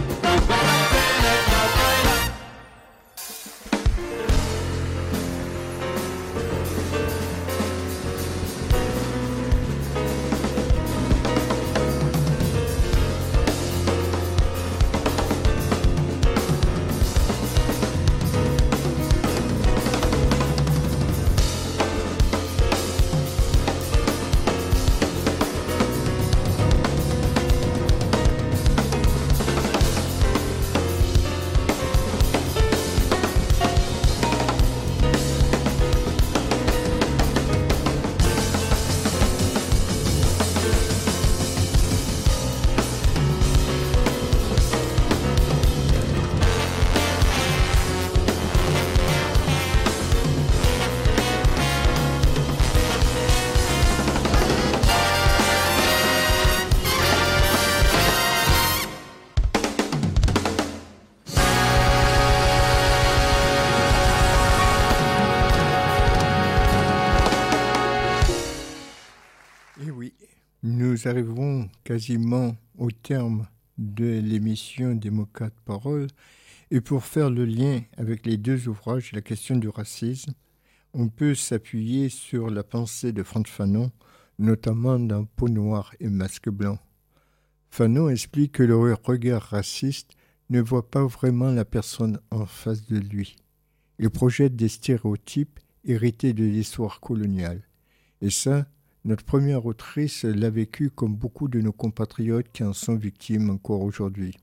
Nous arrivons quasiment au terme de l'émission des mots 4 paroles et pour faire le lien avec les deux ouvrages, la question du racisme, on peut s'appuyer sur la pensée de Frantz Fanon, notamment dans Peau noire et masque blanc. Fanon explique que le regard raciste ne voit pas vraiment la personne en face de lui. Il projette des stéréotypes hérités de l'histoire coloniale. Et ça, notre première autrice l'a vécu comme beaucoup de nos compatriotes qui en sont victimes encore aujourd'hui.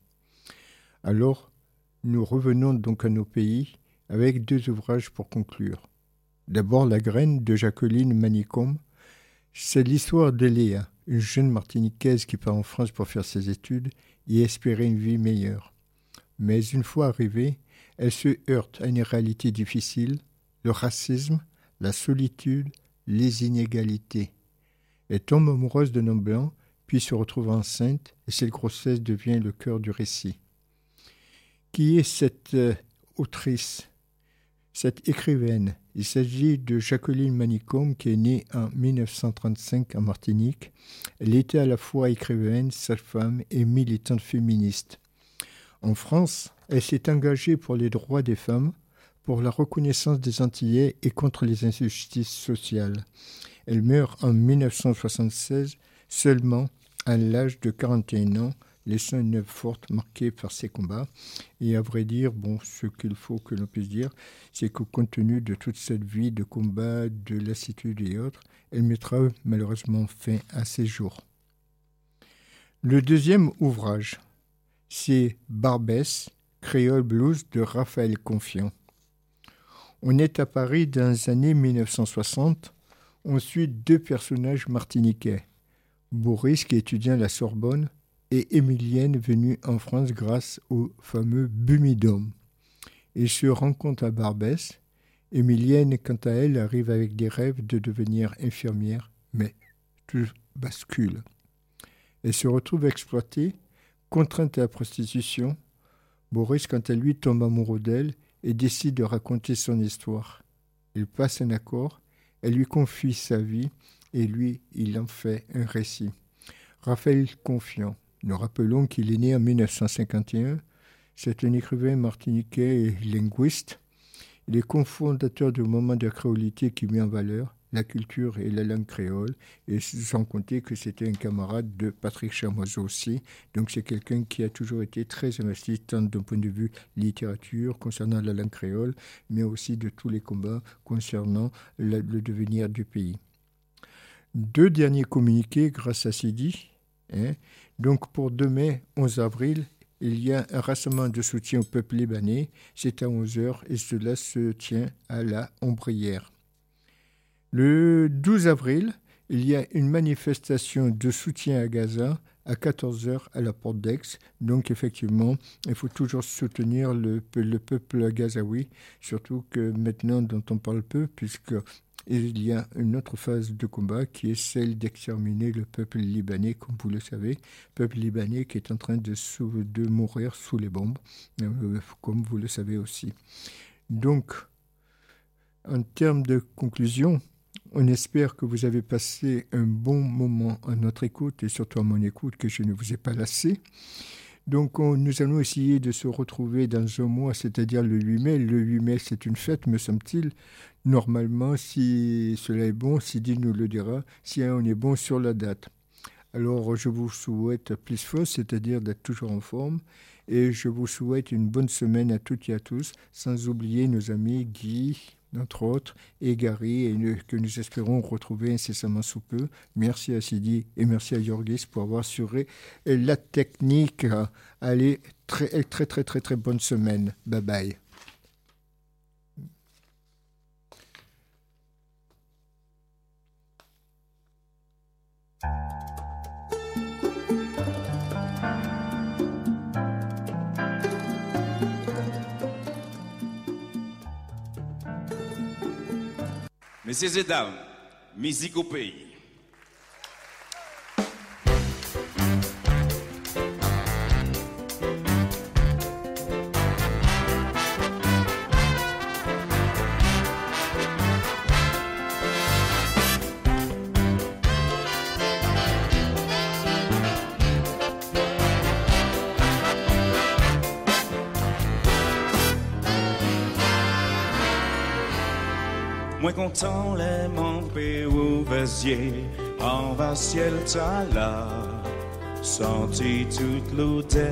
Alors, nous revenons donc à nos pays avec deux ouvrages pour conclure. D'abord, La graine de Jacqueline Manicombe. C'est l'histoire de Léa, une jeune martiniquaise qui part en France pour faire ses études et espérer une vie meilleure. Mais une fois arrivée, elle se heurte à une réalité difficile, le racisme, la solitude, les inégalités. Elle tombe amoureuse d'un homme blanc, puis se retrouve enceinte, et cette grossesse devient le cœur du récit. Qui est cette autrice, cette écrivaine? Il s'agit de Jacqueline Manicombe, qui est née en 1935 en Martinique. Elle était à la fois écrivaine, sage-femme et militante féministe. En France, elle s'est engagée pour les droits des femmes, pour la reconnaissance des Antillais et contre les injustices sociales. Elle meurt en 1976, seulement à l'âge de 41 ans, laissant une œuvre forte marquée par ses combats. Et à vrai dire, ce qu'il faut que l'on puisse dire, c'est que compte tenu de toute cette vie de combat, de lassitude et autres, elle mettra malheureusement fin à ses jours. Le deuxième ouvrage, c'est Barbès, Créole Blues de Raphaël Confiant. On est à Paris dans les années 1960. On suit deux personnages martiniquais, Boris qui étudie à la Sorbonne et Émilienne venue en France grâce au fameux Bumidum. Ils se rencontrent à Barbès Émilienne, quant à elle, arrive avec des rêves de devenir infirmière, mais tout bascule. Elle se retrouve exploitée, contrainte à la prostitution. Boris, quant à lui, tombe amoureux d'elle et décide de raconter son histoire. Il passe un accord, elle lui confie sa vie et lui, il en fait un récit. Raphaël Confiant, nous rappelons qu'il est né en 1951. C'est un écrivain martiniquais et linguiste. Il est cofondateur du mouvement de créolité qui met en valeur la culture et la langue créole, et sans compter que c'était un camarade de Patrick Chamoiseau aussi. Donc c'est quelqu'un qui a toujours été très investi, tant d'un point de vue littérature, concernant la langue créole, mais aussi de tous les combats concernant le devenir du pays. 2 derniers communiqués grâce à Sidi. Donc pour demain, 11 avril, il y a un rassemblement de soutien au peuple libanais. C'est à 11h et cela se tient à la Ombrière. Le 12 avril, il y a une manifestation de soutien à Gaza à 14h à la porte d'Aix. Donc effectivement, il faut toujours soutenir le peuple gazaoui, surtout que maintenant dont on parle peu, puisqu'il y a une autre phase de combat qui est celle d'exterminer le peuple libanais, comme vous le savez, peuple libanais qui est en train de mourir sous les bombes, comme vous le savez aussi. Donc, en termes de conclusion, on espère que vous avez passé un bon moment à notre écoute et surtout à mon écoute, que je ne vous ai pas lassé. Donc, nous allons essayer de se retrouver dans un mois, c'est-à-dire le 8 mai. Le 8 mai, c'est une fête, me semble-t-il. Normalement, si cela est bon, Sidi nous le dira, si on est bon sur la date. Alors, je vous souhaite plus fort, c'est-à-dire d'être toujours en forme. Et je vous souhaite une bonne semaine à toutes et à tous, sans oublier nos amis Guy, entre autres, et Gary, que nous espérons retrouver incessamment sous peu. Merci à Sidi et merci à Yorgis pour avoir assuré la technique. Allez, très, très, très, très, très bonne semaine. Bye bye. Messieurs et dames, musique au pays. Moi content les mampés ou vasier en bas ciel tala senti toute l'odeur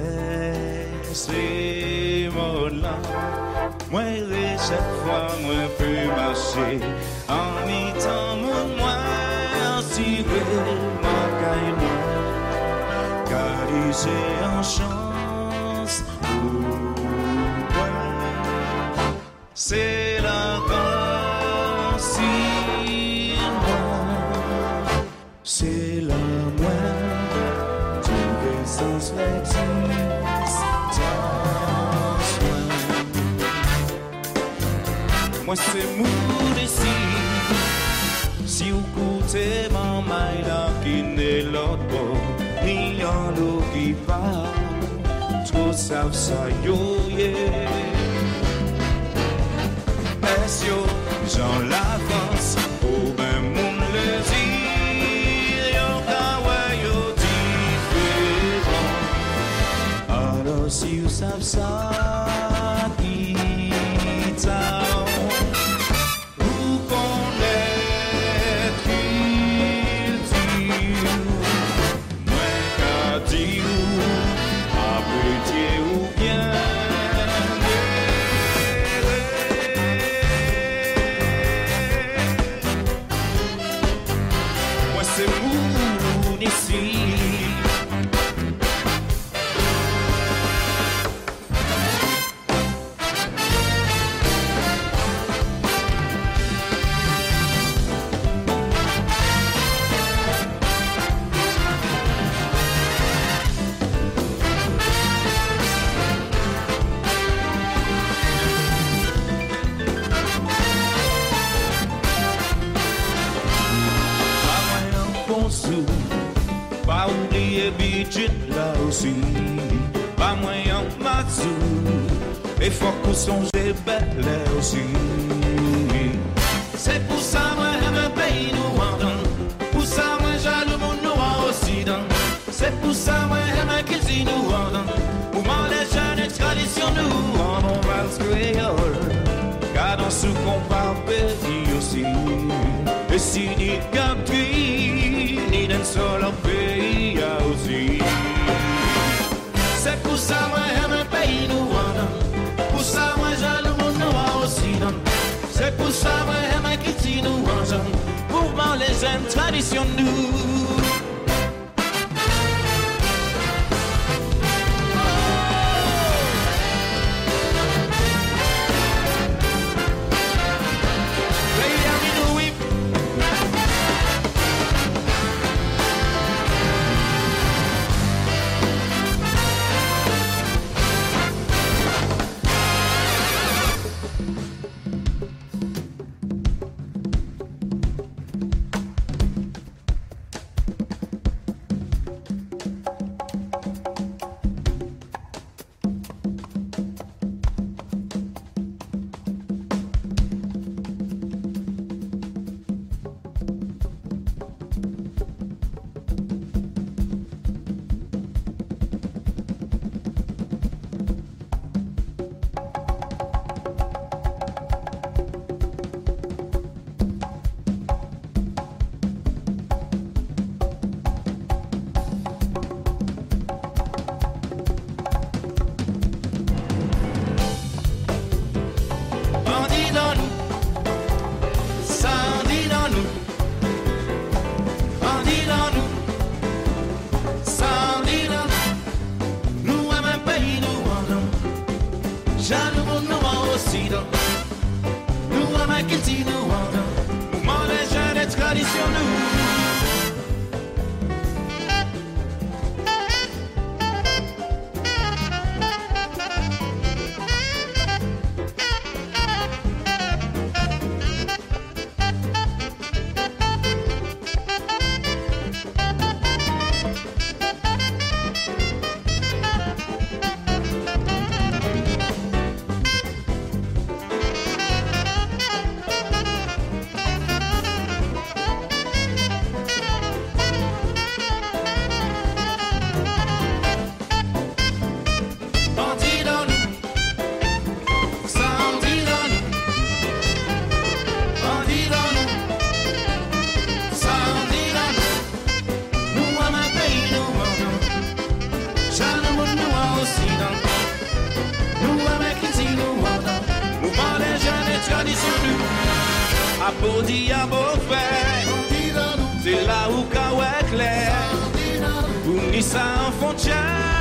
c'est mon là moi chaque fois moi peux marcher en mi-temps moi en tiré ma caille car j'ai en chance c'est la c'est la moindre du sens l'existence. Moi c'est mou d'ici. Si vous coûtez ma maille là qui n'est l'autre bord, ni en l'eau qui parle, trop savent ça yo yeah. Est-ce yo j'en l'avance au ben moun le dit. Si vous savez ça, qui t'a vous connaître il dit, moi qu'a dit après ou bien Bridget là aussi. Pas moyen Matsu, et faut qu'on songe belle aussi. C'est pour ça moi j'aime un pays nous entend. Pour ça moi jaloux mon noir aussi dans. C'est pour ça moi j'aime un qu'il nous entend. Pour moi les jeunes traditions nous en on va se créole. Car dans ce qu'on parle pays aussi. Et si ni capri ni d'un seul pays aussi. C'est pour ça moi j'aime un pays nous entend. Pour ça moi jaloux mon noir aussi dans. C'est pour ça moi j'aime un qu'il nous entend. Pour moi les jeunes traditions nous. Applaudis à beau faire, c'est là où Kawek clair, pour ni ça en frontière,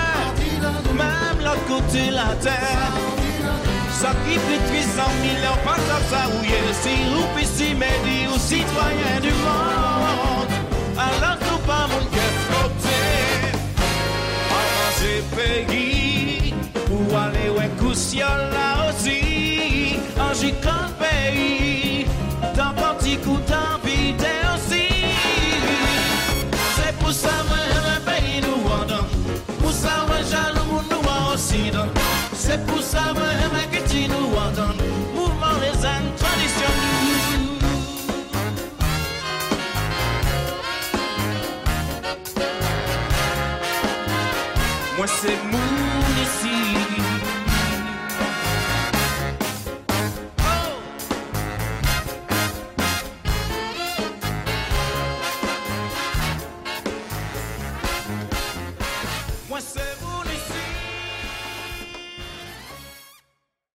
même l'autre côté la terre. Ça qui fait 300 000 ans, pas comme ça où est si ou si médi ou citoyen du monde. Alors tout pas mon qu'est-ce côté, en manger pays, pour aller ouais coussiole là aussi, en gicant pays. Tant parti coup, tant vide aussi. C'est pour ça moi un pays nous entend. Pour ça moi jaloux nous aussi dans. C'est pour ça moi un petit nous entend. Mouvement les ânes traditionnels. Moi c'est mon ici. Moi c'est